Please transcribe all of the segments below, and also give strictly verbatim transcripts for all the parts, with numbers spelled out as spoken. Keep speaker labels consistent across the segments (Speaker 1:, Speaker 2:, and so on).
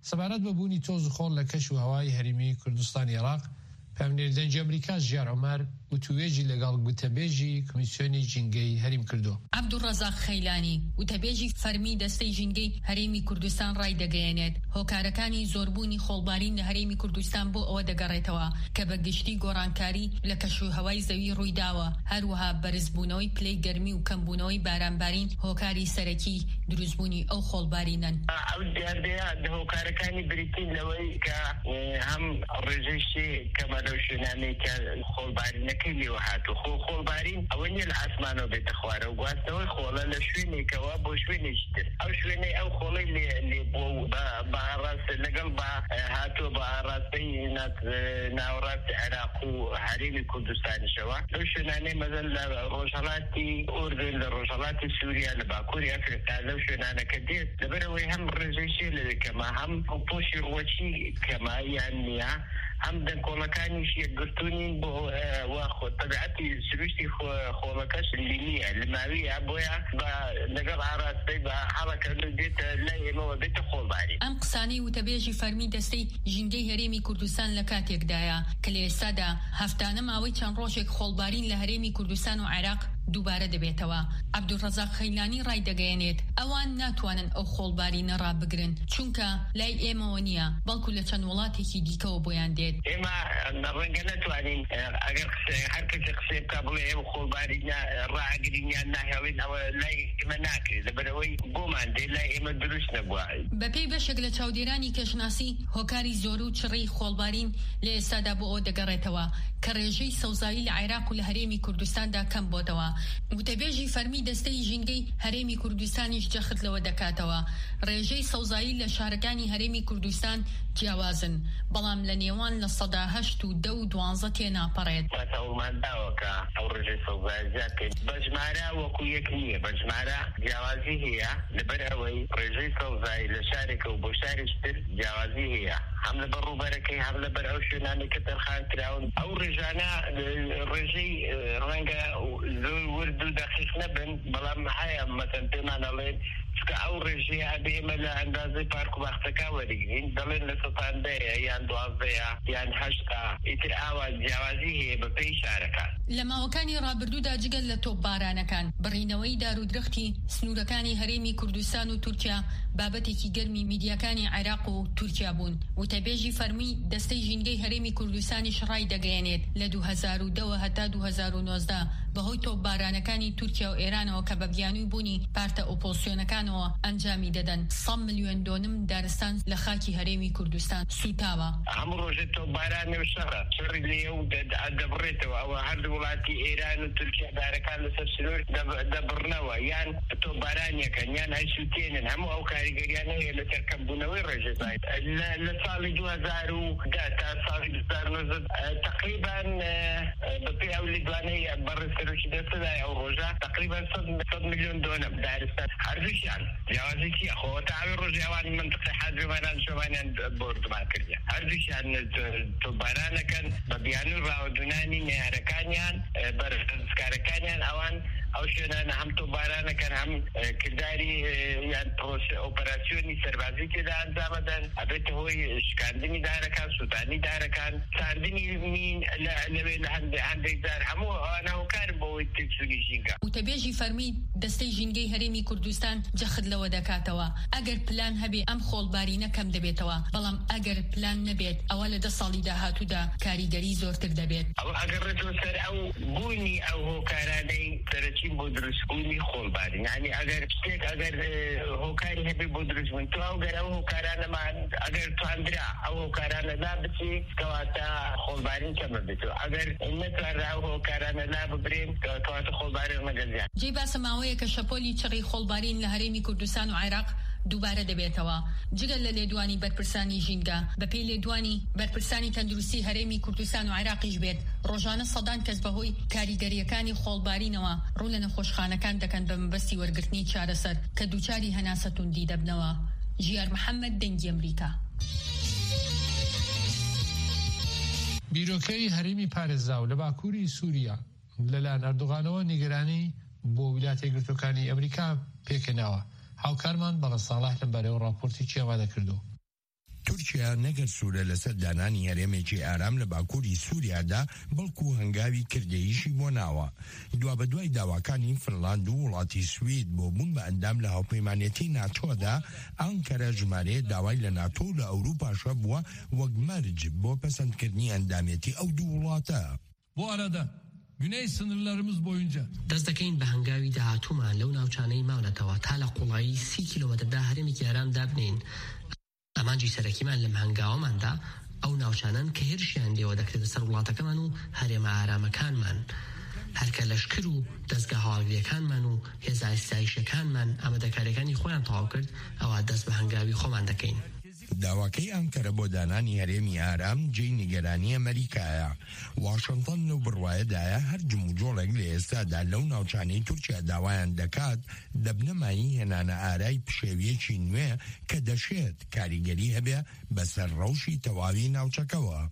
Speaker 1: سەبارەت بە بوونی تۆز و خۆڵ لە کەش و هەوای هەرێمی کوردستانی عێراق پامنێردەنجی ئەمریکا ژیار عومەر وتوێژی لەگەڵ وتەبێژی کمیسیۆنی ژینگەی هەرێم کردو.
Speaker 2: عەبدوڕەزاق خەیلانی وتەبێژی فەرمی دەستەی ژینگەی هەرێمی کوردستان ڕای دەگەیەنێت هۆکارەکانی زۆربوونی خۆڵبارین لە هەرێمی کوردستان بۆ ئەوە دەگەڕێتەوە کە بە گشتی گۆڕانکاری لە کەش و هەوای زەوی ڕوویداوە، هەروەها بەرزبوونەوەی پلەی گەرمی و کەمبوونەوەی بارانبارین هۆکاری سەرەکی دروستبوونی ئەو خۆڵبارینەن.
Speaker 3: ئەو دیاردەیە هۆکارەکانی بریتین لەوەی کە هەم ڕێژەیشتی کەمە لەو شوێنانەی کە خۆڵبارینەکەی لێوە هاتوو خۆ خۆڵبارین ئەوە نیە لە ئاسمانەوە بێتە خوارە و گواستنەوەی خۆڵە لە شوێنێکەوە بۆ شوێنێکی تر ئەو شوێنەی ئەو خۆڵەی لێ بۆ بە ئاڕاست لەگەڵ بە هاتووە بە ئاڕاستەی ناوەڕاستی عێراق و هەرێمی کوردستانیشەوە لەو شوێنانەی مەزەن لە ڕۆژهەڵاتی ئوردن لە ڕۆژهەڵاتی سووریا لە باکووری ئەفریقا لەو شوێنانەکە دێت لەبەرەوەی هەم ڕێژەیشی لە کەمە هەم پۆشی ڕۆچی کەمە یان نییە هەم دەنگۆڵەکانیش یەکگرتوونین بۆ واخۆ تەبیعەتی سروشتی خۆڵەکەش لیمیە لماویە بۆیە بە لەگەڵ ئاڕاستەی بە هەڵەکەدو دێتە لای ئێمەوە بێتە خۆڵباری.
Speaker 2: ئەم قسانەی وتەبێژی فەرمی دەستەی ژینگەی هەرێمی کوردستان لە کاتێکدایە کە لە ئێستادا هەفتانە ماوەی چەند ڕۆژێک خۆڵبارین لە هەرێمی کوردستان و عێراق دووبارە دەبێتەوە. عەبدوڕەزاق خەیلانی ڕای دەگەیەنێت ئەوان ناتوانن ئەو خۆڵبارینە ڕابگرن چونکە لای ئێمەوە نییە بەڵکو لە چەند وڵاتێکی دیکەوە بۆیان دێت.
Speaker 3: ئێمە ڕەنگە نەتوانین ئەگەر هەر کەسێک قسێ بکە بڵێ ئێمە خۆڵبارینە ڕائەگرینیان ناهێڵین ئەوە لای ئێمە ناکرێت لەبەرەوەی بۆمان دێ لای ئێمە دروست نەبووە.
Speaker 2: بەپێی بەشێک لە چاودێرانی کەشناسی هۆکاری زۆر و چڕی خۆڵبارین لە ئێستادا بۆ ئەوە دەگەڕێتەوە کە ڕێژەی سەوزایی لە عێراق و لە هەرێمی کوردستاندا کەم بۆتەوە. وتەبێژی فەرمی دەستەی ژینگەی هەرێمی کوردستانیش جەخت لەوە دەکاتەوە ڕێژەی سەوزایی لە شارەکانی هەرێمی کوردستان جیاوازن بەڵام لە نێوان لە سەدا هەشت و دە و دوانزە تێناپەڕێت.
Speaker 3: ئەومانداوەکە ئەو ڕێژەی سەوزایی زیاتکەین بەژمارە وەکو یەک نییە بەژمارە جیاوازی هەیە لەبەر ئەوەی ڕێژەی سەوزایی لە شارێکە و بۆ شارێک تر جیاوازی هەیە هەم لەبەر ڕووبەرەکەی هەم لەبەر ئەو شوێنانەی کە تەرخان کراون ئەو ڕێژانە ڕێژەی ڕەنگە زۆر ورد و دەقیق نەبن بەڵام هەیە مەسەن پێمان ئەڵێن چکە ئەو ڕێژەیە ئەبێ ئێمە لە ئەندازەی پارک و باختەکە وەریگرین دەڵێن لە سەتاندەیە یان دوازدەیە یان هەشتا ئیتر ئاوا جیاوازی هەیە بەپێی شارەکان.
Speaker 2: لە ماوەکانی ڕابردوودا جگەل لە تۆپبارانەکان بڕینەوەی دارودرەختی سنوورەکانی هەرێمی کوردستان و تورکیا بابەتێکی گەرمی میدیاکانی عێراق و تورکیا بوون. وتەبێژی فەرمی دەستەی ژینگەی هەرێمی کوردستانیش ڕای دەگەیەنێت لە دوو هەزار و دە هەتا دوو هەزار و نۆزدە بەهۆی تۆپبارانەکانی تورکیا و ئێرانەوە کە بە بیانووی بوونی پارتە ئۆپۆزیسیۆنەکانەوە ئەنجامی دەدەن سە ملیۆن دۆنم دارستان لە خاکی هەرێمی کوردستان سوتاوە.
Speaker 3: هەموو ڕۆژێ تۆپبارانێ و شەڕە شەڕی لێ و دەبڕێتەوە ئەوە هەردوو وڵاتی ئێران و تورکیا دارەکان لەسەر سنوور دەبڕنەوە یان تۆپبارانیەکەن یان هەیسووتێنن هەموو ئەو کاریگەریانە هەیە لە سەرکەمبوونەوەی ڕێژەزای لە ساڵی دوو هەزار و دە تا ساڵی دوو هەزار و نۆزدە تقریبان بەپێی ئەو لیدوانەی بەڕێز سەرۆکی دەستەدای ئەو ڕۆژە تقریبان سەد ملیۆن دۆنەم دارستان هەردووشیان جیاوازێکی خۆ تاوی ڕۆژی ئەوانی منطقەی حاجبانان شۆمانیان بۆردمان کردیە هەردووشیان تۆپبارانەکەن بە بیانووی ڕاوەدونانی نێارەکانیان بەرزکارەکانیان ئەوان ئەو شوێنانە هەم تۆپبارانەکەن هەم کردداری یان ئۆپەراسیۆنی سەربازی تێدا ئەنجامەدەن ئەبێتە هۆی شکاندنی دارەکان سووتانی دارەکان ساندنی مین لەوێ لە هەندێک جار هەموو ئەوانە هۆکارن بۆەوەی تێکچوونی ژینگە.
Speaker 2: وتەبێژی فەرمی دەستەی ژینگەی هەرێمی کوردستان جەخت لەوە دەکاتەوە ئەگەر پلان هەبێ ئەم خۆڵبارینە کەم دەبێتەوە بەڵام ئەگەر پلان نەبێت ئەوە لە دە ساڵی داهاتوودا کاریگەری زۆرتر دەبێت.
Speaker 3: ئەو ئەگەڕێتەوە سەر ئەو بوونی ئەو هۆکارانەی سەرەکی بۆ دروستبوونی خۆڵبارین یعنی ئەگەر شتێک ئەگەر هۆکاری هەبێ بۆ دروستبوون تو ئەوگەر ئەو هۆکارانەمان ئەگەر توانرا ئەو هۆکارانە لا بچێ کەواتە خۆڵبارین کەمە بێتەوە ئەگەر نەتوانرا ئەو هۆکارانە لا ببرێن کەواتە خۆڵبارین مەگەزیان.
Speaker 2: جێی باسە ماوەیە کە شەپۆلی چڕی خۆڵبارین لە هەرێمی کوردستان و عێراق دووبارە دەبێتەوە جگەل لە لێدوانی بەرپرسانی ژینگە بەپێی لێدوانی بەرپرسانی تەندروستی هەرێمی کوردستان و عێراقیش بێت ڕۆژانە سەدان کەس بەهۆی کاریگەریەکانی خۆڵبارینەوە ڕوو لە نەخۆشخانەکان دەکەن بە مەبەستی وەرگرتنی چارەسەر کە دووچاری هەناسە توندی دەبنەوە. ژیار محەممەد دەنگی ئەمریکا.
Speaker 1: بیرۆکەی هەرێمی پارێزاو لە باکووری سووریا لەلایەن ئەردوغانەوە نیگەرانی بۆ ویلایەتە یەکگرتووەکانی ئەمریکا پێکەناوە. هاوکارمان بەڵە ساڵح لەم بارەوە ڕاپۆرتی چی ئامادە کردو.
Speaker 4: تورکیا نەگەر سوورە لەسەر دانانی هەرێمێکی ئارام لە باکووری سووریادا بەڵکو هەنگاوی کردەییشی بۆ ناوە. دوا بە دوای داواکانی فنلاند و وڵاتی سوید بۆ بوون بە ئەندام لە هاوپەیمانێتی ناتۆدا، ئەنکەرە ژمارەیە داوای لە ناتۆ لە ئەوروپاشە بووە وەک مەرج بۆ پەسەندکردنی ئەندامێتی ئەو دوو وڵاتە.
Speaker 5: Bu arada Güney sınırlarımız boyunca
Speaker 6: دەست دەکەین بە هەنگاوی داهاتوومان لەو ناوچانەی ماونەتەوە تا لە قوڵایی سی کیلۆمەتردا هەرێمێکی ئارام دابنین. ئەمانجی سەرەکیمان لەم هەنگاوەماندا ئەو ناوچانن کە هێرشیان لێوە دەکرێتە سەر وڵاتەکەمان و هەرێمە ئارامەکانمان. هەرکە لەشکر و دەستگا هەواڵگریەکانمان و هێزە ئاسایشەکانمان ئامادەکاریەکانی خۆیان تەواو کرد، ئەوە دەست بە هەنگاوی خۆمان دەکەین.
Speaker 4: داواکەی ئەنکەرە بۆ دانانی هەرێمی ئارام جێی نیگەرانی ئەمریکایە. واشنتن لەو بڕوایەدایە هەر جموجۆڵێک لە ئێستادا لەو ناوچانەی تورکیا داوایان دەکات دەبنەمایی هێنانە ئارای پشێویەکی نوێ کە دەشێت کاریگەری هەبێ بەسەر ڕەوشی تەواوی ناوچەکەوە.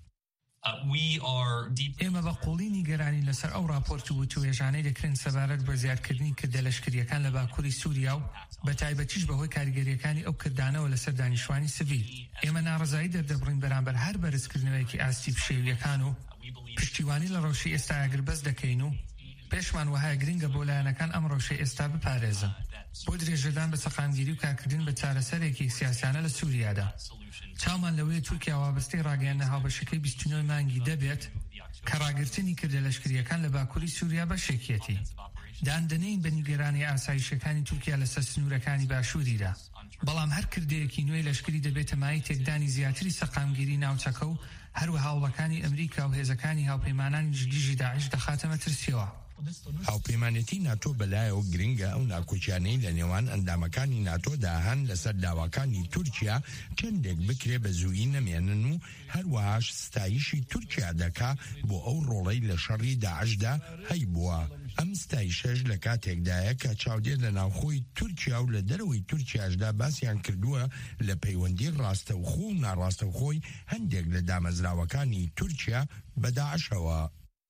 Speaker 7: ئێمە بە قوڵی نیگەرانی لەسەر ئەو راپۆرت و توێژانەی دەکرێن سەبارەت بە زیادکردنی کردە لەشکریەکان لە باکووری سووریا و بە تایبەتیش بەهۆی کاریگەریەکانی ئەو کردانەوە لەسەر دانیشتوانی سڤیل. ئێمە ناڕزایی دەردەبڕین بەرامبەر هەر بەرزکردنەوەیەکی ئاستی پشێویەکان و پشتیوانی لە ڕەوشی ئێستا ئەگر بەس دەکەین و پێشمان وهایە گرنگە بۆ لایەنەکان ئەم ڕەوشەی ئێستا بپارێزن بۆ درێژەدان بە سەقامگیری و کارکردن بە چارەسەرێکی سیاسیانە لە سووریادا. چامان لەوەیە تورکیا وابەستەی ڕاگەیاندنە هاوبەشەکەی بیست و نۆ مانگی دەبێت کە ڕاگررتنی کردە لەشکریەکان لە باکووری سووریا بەشێکێتی. داندنەی بە نیگەرانی ئاسایشەکانی تورکیا لەسەر سنوورەکانی باشووریدا. بەڵام هەر کردەیەکی نوێی لەشکری دەبێتە مای تێکدانی زیاتری سەقامگیری ناوچەکە و هەروە هاوڵەکانی ئەمریکا و هێزەکانی هاوپەیمانانی جدیژی داعش دەخاتە مەترسیەوە.
Speaker 4: هاوپەیمانێتی ناتۆ بەلایەوە گرنگە ئەو ناکۆچیانەی لە نێوان ئەندامەکانی ناتۆدا هەن لەسەر داواکانی تورکیا چەندێک بکرێ بە زوویی نەمێنن و هەروەهاش ستایشی تورکیا دەکا بۆ ئەو ڕۆڵەی لە شەڕی داعشدا هەی بووە. ئەم ستایشەش لە کاتێکدایە کە چاودێر لە ناوخۆی تورکیا و لە دەرەوەی تورکیاشدا باسییان کردووە لە پەیوەندی ڕاستەوخۆ و ناڕاستەوخۆی هەندێک لە دامەزراوەکانی تورکیا بە داعشەوە.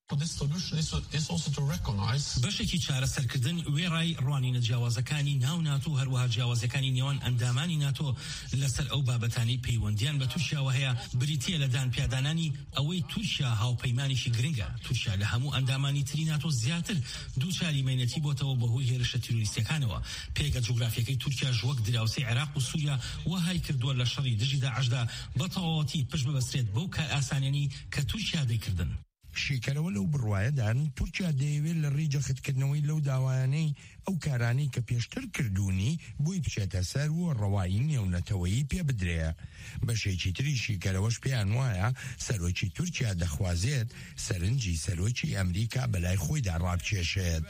Speaker 8: بەشێکی چارەسەرکردن وێڕای ڕوانینە جیاوازەکانی ناو ناتۆ هەروەها جیاوازەکانی نێوان ئەندامانی ناتۆ لەسەر ئەو بابەتانی پەیوەندیان بە تورکیاوە هەیە بریتیە لە دانپیادانانی ئەوەی تورکیا هاوپەیمانێکی گرنگە. تورکیا لە هەموو ئەندامانی تری ناتۆ زیاتر دووچاری مەینەتی بۆتەوە بەهۆی هێرشە تیرۆریستیەکانەوە. پێگە جوگرافیەکەی تورکیا وەک دراوسەی عێراق و سووریا وهای کردووە لە شەڕی دژی داعشدا بە تەواوەتی پشت ببەسترێت بەو کار ئاسانیانی کە تورکیا دەیکردن.
Speaker 4: شیکەرەوە لەو بڕوایەدان تورکیا دەیەوێت لە ڕێی جەختکردنەوەی لەو داوایانەی ئەو کارانەی کە پێشتر کردوونی بۆی بچێتە سەر و ڕەوایی نێونەتەوەیی پێ بدرێ. بەشێکی تری شیکەرەوەش پێیان وایە سەرۆکی تورکیا دەخوازێت سەرنجی سەرۆکی ئەمریکا بەلای خۆیدا ڕابکێشێت.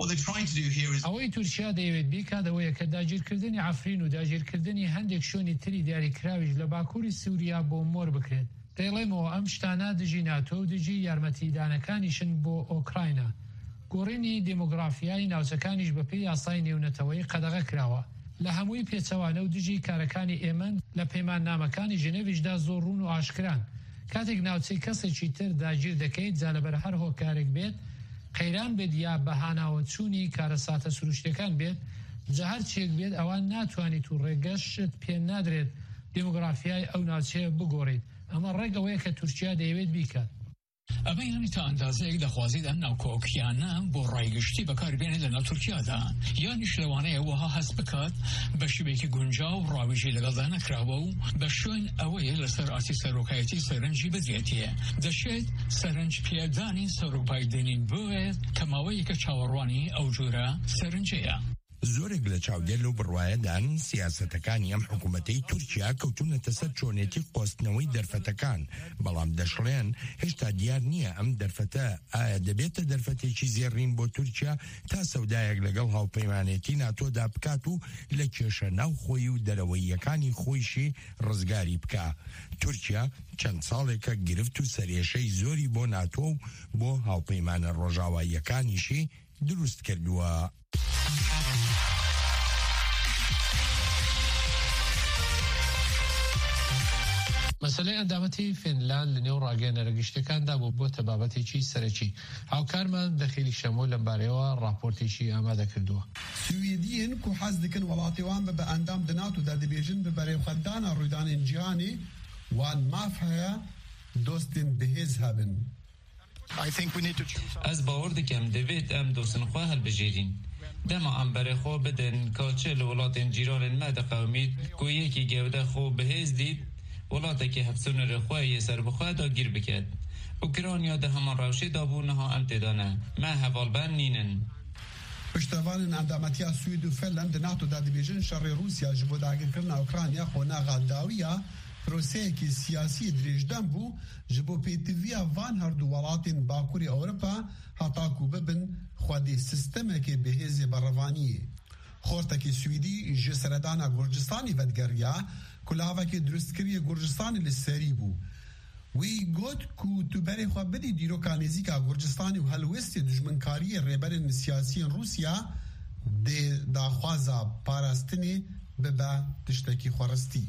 Speaker 1: ئەوەی تورکیا دەیەوێت بیکاتەوەیە کە داگیرکردنی عەفرین و داگیرکردنی هەندێک شوێنی تری دیاریکراویش لە باکووری سووریا بۆ مۆر بکرێت. دەیڵێمەوە ئەم شتانە دژی ناتۆ و دژی یارمەتیدانەکانیشن بۆ ئۆکراینە. گۆڕینی دێمۆگرافیای ناوچەکانیش بەپێی یاسای نێونەتەوەی قەدەغە کراوە. لە هەمووی پێچەوانە و دژی کارەکانی ئێمە لە پەیمان نامەکانی ژنێڤیشدا زۆر ڕوون و ئاشکران. کاتێک ناوچەی کەسێکی تر داگیر دەکەیت جا لەبەر هەر هۆکارێک بێت قەیران بێت یا بەهاناوە چوونی کارە ساتە سروشتەکان بێت جا هەر چێک بێت ئەوان ناتوانیت و ڕێگەشت پێ نادرێت دێمۆگرافیای ئەو ناوچەیە بگۆڕیت. ئەمە ڕێگەوەیە کە تورکیا دەیەوێت بیکات.
Speaker 5: ئەمە یانی تا ئەندازەیەک دەخوازیت ئەم ناوکۆکیانە بۆ ڕایگشتی بەکاربێنێت لە ناو تورکیادا یانیش لەوانەیە وەها هەست بکات بە شێوەیەکی گونجاو و ڕاوێژی لەگەڵدا نەکراوە و بە شوێن ئەوەیە لەسەر ئاسی سەرۆکایەتی سەرنجی بدرێتیە. دەشێت سەرنج پێدانی سەرۆکبایدێنین بوێت کە ماوەیەکە چاوەڕوانی ئەو جۆرە سەرنجەیە.
Speaker 4: زۆرێک لە چاودێر و بڕوایەدان سیاسەتەکانی ئەم حکوومەتەی تورکیا کەوتونەتە سەر چۆنێتی قۆستنەوەی دەرفەتەکان، بەڵام دەشڵێن هێشتا دیار نییە ئەم دەرفەتە ئایا دەبێتە دەرفەتێکی زێڕین بۆ تورکیا تا سەودایەک لەگەڵ هاوپەیمانێتی ناتۆدا بکات و لە کێشە ناو خۆی و دەرەوەیەکانی خۆیشی ڕزگاری بکە. تورکیا چەند ساڵێکە گرفت و سەرێشەی زۆری بۆ ناتۆ و بۆ هاوپەیمانە ڕۆژاواییەکانیشی دروست کردووە.
Speaker 1: مەسەلەی ئەندامەتی فینلاند لە نێو ڕاگەیەنەرە گشتەکاندا بوو بۆتە بابەتێکی سەرەکی. هاوکارمان دەخیلی شەمۆ لەمبارەیەوە راپۆرتێکی ئامادە کردووە.
Speaker 9: سوێدیین کو حەز دەکەن وڵاتیوان بە بە ئەندام دەنات و دادەبێژن بە بەرەوخەندانە ڕوودانên cîhanê وان مافهەیە دۆستین بەهێز هەبن.
Speaker 10: Ez bawer dikim divêt em dostinxwe hilbijêrin. Dema em berê xwe bidin ka çi li welatên cîranên me diqewmît ku yekî gewde xwe bihêz dît welatekî hevsûnerê xwe yê serbixwe da gîr biket. Ukrayna di heman rewşê de bû niha em têda ne. Me hevalben nînin.
Speaker 9: Piştevanên endametiya Swîd û Finland di NATO da dibêjin şerê Rûsya ji bo dagirkirina Ukrayna xwenaxa dawiya proseyekî siyasî dirêjdan bû ji bo pêtiviya van herdû welatên Bakurê Ewropa heta ku bibin xwedî sistemekê bihêzê berrevaniyê. Xortekî Swîdî ji seredana Gurcistanê vedgeriya ku lavekê durustkiriyê Gurcistanê li serî bû. Wî got ku tu berê xwe bidî dîroka nêzîka Gurcistanê û helwestê dijminkariyê rêberên siyasîyên Rûsya dê daxwaza parastinê bibe tiştekî xweristî.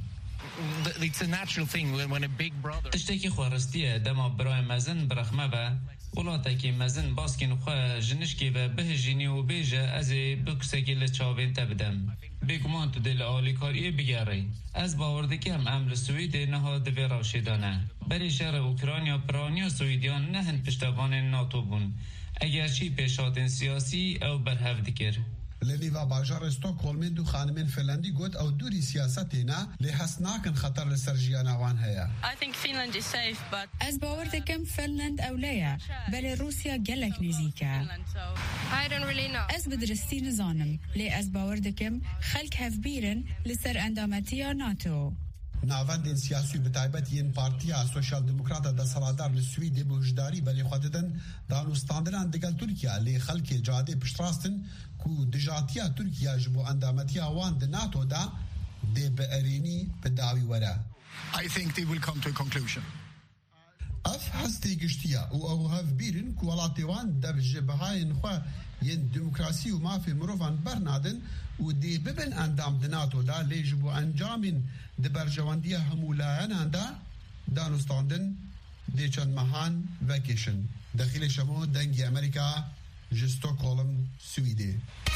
Speaker 10: Tiştekî xweristiyê dema birayê mezin birexme be welatekî mezin baskên xwe ji nişkê ve bihijînî û bêje ez ê bi kusekê li çavên te bidim. Bêguman tu dê li alîkariyê bigerî. Ez bawer dikim em li Swîdê niha di vê rewşê de ne. Berê şerê Ukrayna piraniya Swîdiyan ne hin piştevanên NATO bûn. Eger çî pêşhatên siyasî ew berhev dikir.
Speaker 9: Li nêva bajarê Stockholmê du xanimên Finlandî got ew dûrî siyasetê ne lê hes nakin xeter li ser jiyana wan heye.
Speaker 11: Ez bawer dikim Finland ewleya belê Rûsya gelek nêzik e. Ez bi diristî nizanim lê ez bawer dikim xelk hevbîrin li ser endametiya NATO.
Speaker 9: Navendên siyasî bi taybet yên Partiya Sosyal Demokrata desaladar li Swîdê bi hişdarî berê xwe didin danûstandinan digel Tirkiye lê xelkê cadê piştrastin ku dijatiya Tirkiye ji bo endametiya wan di NATO da dê bi erênî bi dawî were. Ev hestê giştiye û ew hevbîrin ku welatê wan dev ji bihayên xwe yên demokrasî û mafê mirovan bernadin û dê bibin endam di NATO da lê ji bo encamên di berjewandiya hemû layenan da danûstandin dê çend mehan vekêşin. Dexîlê şemo dengê Amerîka ji Stockholm, Swîdê.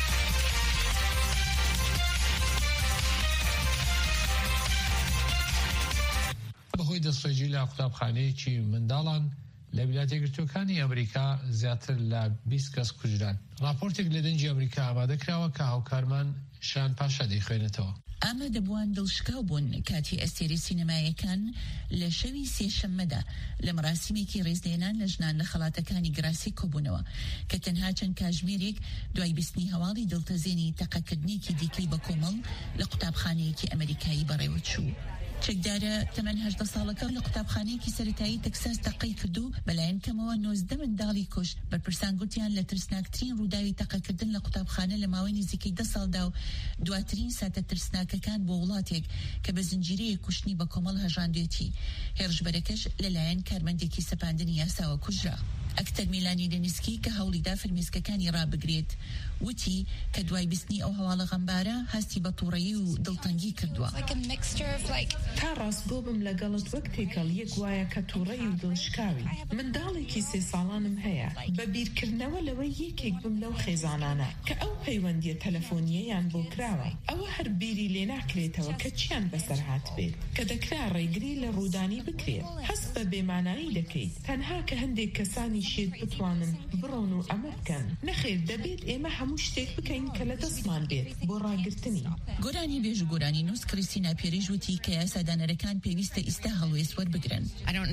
Speaker 1: بەهۆی دەستڕێژی لە قوتابخانەیەکی منداڵان لە ویلایەتە یەکگرتووەکانی ئەمریکا زیاتر لە بیست کەس کوژران. راپۆرتێک لە دەنجی ئەمریکا ئامادەکراوە کە هاوکارمان شان پاشا دەیخوێنێتەوە.
Speaker 12: ئەمە دەبووان دڵشکاو بوون کاتی ئەستێری سینەمایەکان لە شەوی سێشەممەدا لە مەراسیمێکی ڕێزلێنان لە ژنان لە خەڵاتەکانی گراسی کۆبوونەوە کە تەنها چەند کاژمێرێک دوای بیستنی هەواڵی دڵتەزێنی تەقەکردنێکی دیکەی بە کۆمەڵ لە قوتابخانەیەکی ئەمریکایی بەڕێوە چوو. چەکدارە تەمەن هەژدە ساڵەکە لە قوتابخانەیەکی سەرەتایی تەکساس تەقەی کردو بەلایەن کەمەوە نۆزدە منداڵی کوش بەرپرسان گوتیان لە ترسناکترین ڕووداوی تەقەکردن لە قوتابخانە لە ماوەی نزیکەی دە ساڵدا و دواترین ساتە ترسناکەکان بۆ وڵاتێک کە بە زنجیرەیە کوشتنی بە کۆمەڵ هەژاندوێتی. هێرشبەرەکەش لەلایەن کارمەندێکی سەپاندنی یاساوە کوژرا. ئەکتەر میلانی دەنیسکی کە هەوڵیدا فرمێسکەکانی ڕابگرێت وتی کە دوای بیستنی ئەو هەواڵە غەمبارە هەستی بە تووڕەیی و دڵتەنگی کردووە.
Speaker 13: تا ڕاست بۆ بم لەگەڵت وەک تێکەڵ یەک وایە کە تووڕەی و دڵشکاوی منداڵێکی سێ ساڵانم هەیە بە بیرکردنەوە لەوەی یەکێک بم لەو خێزانانە کە ئەو پەیوەندیە تەلەفۆنیەیان بۆ کراوە ئەوە هەر بیری لێ ناکرێتەوە کە چیان بەسەر هات بێت کە دەکرا ڕێگری لە ڕوودانی بکرێت. هەست بە بێمانایی دەکەیت تەنها کە هەندێک کەسانی شێت بتوانن بڕۆن و ئەمە بکەن. نەخێر دەبێت ئێمە هەموو شتێک بکەین کە لە دەستمان بێت بۆ ڕاگرتنی.
Speaker 12: گۆرانی بێژ و گۆرانی نووس کریستینا پێریژ وتی کە یاسادانەرەکان پێویستە ئیستا هەڵوێست وەربگرن.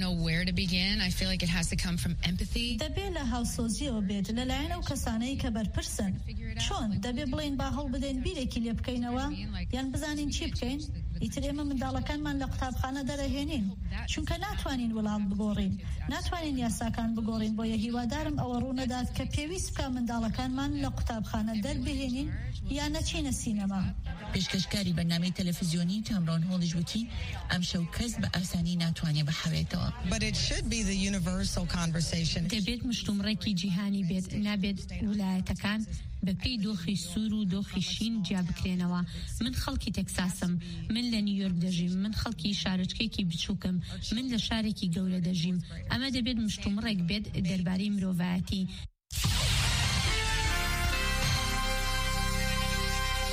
Speaker 14: دەبێت لە هاوسۆزیەوە بێت لەلایەن ئەو کەسانەی کە بەرپرسن. چۆن دەبێت بڵێن با هەڵ بدەین بیرێکی لێ بکەینەوە یان بزانین چی بکەین؟ ئیتر ئێمە منداڵەکانمان لە قوتابخانە دەرەهێنین چونکە ناتوانین وڵات بگۆڕین ناتوانین یاساکان بگۆڕین بۆیە هیوادارم ئەوە ڕوونەدات کە پێویست بکە منداڵەکانمان لە قوتابخانە دەربهێنین یان نەچینە سینەما.
Speaker 12: پێشکەشکاری بەرنامەی تەلەڤیزیۆنی تامرۆن هۆڵیش وتی ئەم شەو کەس بە ئاسانی ناتوانێت بەحەوێتەوە.
Speaker 2: دەبێت مشتومڕێکی جیهانی بێت نابێت ویلایەتەکان بەپێی دۆخی سوور و دۆخی شین جیا بکرێنەوە. من خەڵکی تەکساسم، من لە نیویۆرک دەژیم، من خەڵکی شارچکێکی بچووکم، من لە شارێکی گەورە دەژیم. ئەمە دەبێت مشتومڕێک بێت دەربارەی مرۆڤایەتی.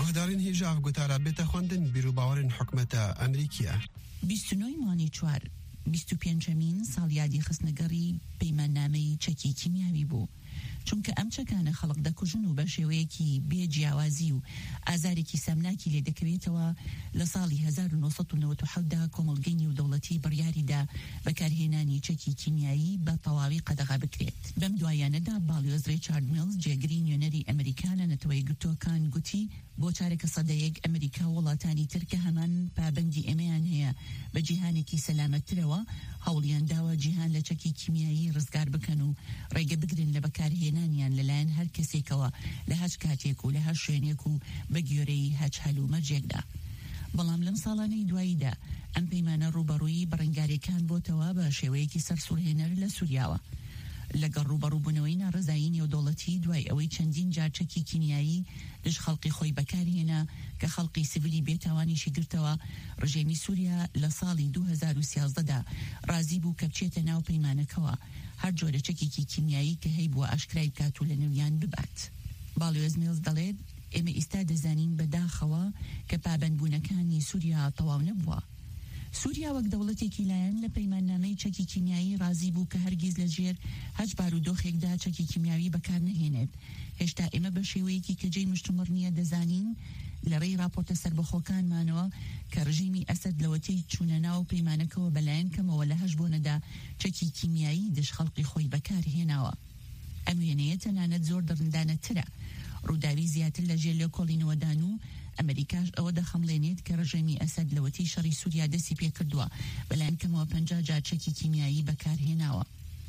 Speaker 9: گهدارین هیجاف گوتارا بیت خوندن بیرو باورین حکومت امریکیه
Speaker 12: بیست و نه مانی چوار بیست و پێنجەمین ساڵیادی خستنەگەڕی پەیماننامەی چەکی کیمیاوی بوو چونکە ئەم چەکانە خەڵک دەکوژن و بە شێوەیەکی بێجیاوازی و ئازارێکی سەمناکی لێ دەکەوێتەوە. لە ساڵی هەزار و نۆسەد و نەوەت و حەوت دا کۆمەڵگەی نێودەوڵەتی بڕیاریدا بەکارهێنانی چەکی کیمیایی بە تەواوی قەدەغا بکرێت. بەم دوایانەدا باڵیۆز ڕیچارد میلز جێگری نوێنەری ئەمریکا لە نەتەوەی گرتوەکان گوتی بۆ چارەکە سەدەیەک ئەمریکا وڵاتانی ترکە هەمان پابەندی ئێمەیان هەیە بە جیهانێکی سەلامەتترەوە هەوڵیان داوە جیهان لە چەکی کیمیایی ڕزگار بکەن و ڕێگە بگرن لە بەکارهێنانیان لەلایەن هەر کەسێکەوە لە هەچ کاتێک و لە هەر شوێنێک و بە گوێرەی هەچ هەلومەرجێکدا. بەڵام لەم ساڵانەی دواییدا ئەم پەیمانە ڕوبەڕووی بەڕنگاریەکان بۆتەوە بە شێوەیەکی سەرسوڕهێنەر لە سووریاوە لەگەڵ ڕوبەڕووبوونەوەی ناڕزایی نێودەوڵەتی دوای ئەوەی چەندین جار چەکی کیمیایی لەش خەڵقی خۆی بەکارهێنا کە خەڵقی سیڤیلی بێتاوانیشی گرتەوە. ڕژێمی سووریا لە ساڵی دوو هەزار و سیازدەدا رازی بوو کە بچێتە ناو پەیمانەکەوە هەر جۆرە چەکێکی کیمیایی کە هەی بووە ئاشکرای بکات و لە نێویان ببات. باڵیۆز میلز دەڵێت ئێمە ئێستا دەزانین بەداخەوە کە پابەندبوونەکانی سووریا تەواو نەبووە. سووریا وەک دەوڵەتێکی لایەن لە پەیماننامەی چەکی کیمیایی رازی بوو کە هەرگیز لە ژێر هەچ بارودۆخێکدا چەکی کیمیاوی بەکار نەهێنێت. هێشتا ئێمە بە شێوەیەکی کە جێی مشتومڕ نییە دەزانین لە ڕێی راپۆرتە سەربەخۆکانمانەوە کە ڕژیمی ئەسەد لەوەتەی چوونە ناو پەیمانەکەوە بەلایەن کەمەوە لە هەش بۆنەدا چەکی کیمیایی دش خەڵقی خۆی بەکارهێناوە. ئەم وێنەیە تەنانەت زۆر دڕندانەترە. ڕووداوی زیاتر لە ژێر لێکۆڵینەوەدان و ئەمریکاش ئەوە دەخەمڵێنێت کە ڕژێمی ئەسەد لەوەتی شەڕی سووریا دەستی پێکردووە بەلایەن کەمەوە پەنجا جار چەکی کیمیایی بەکارهێناوە.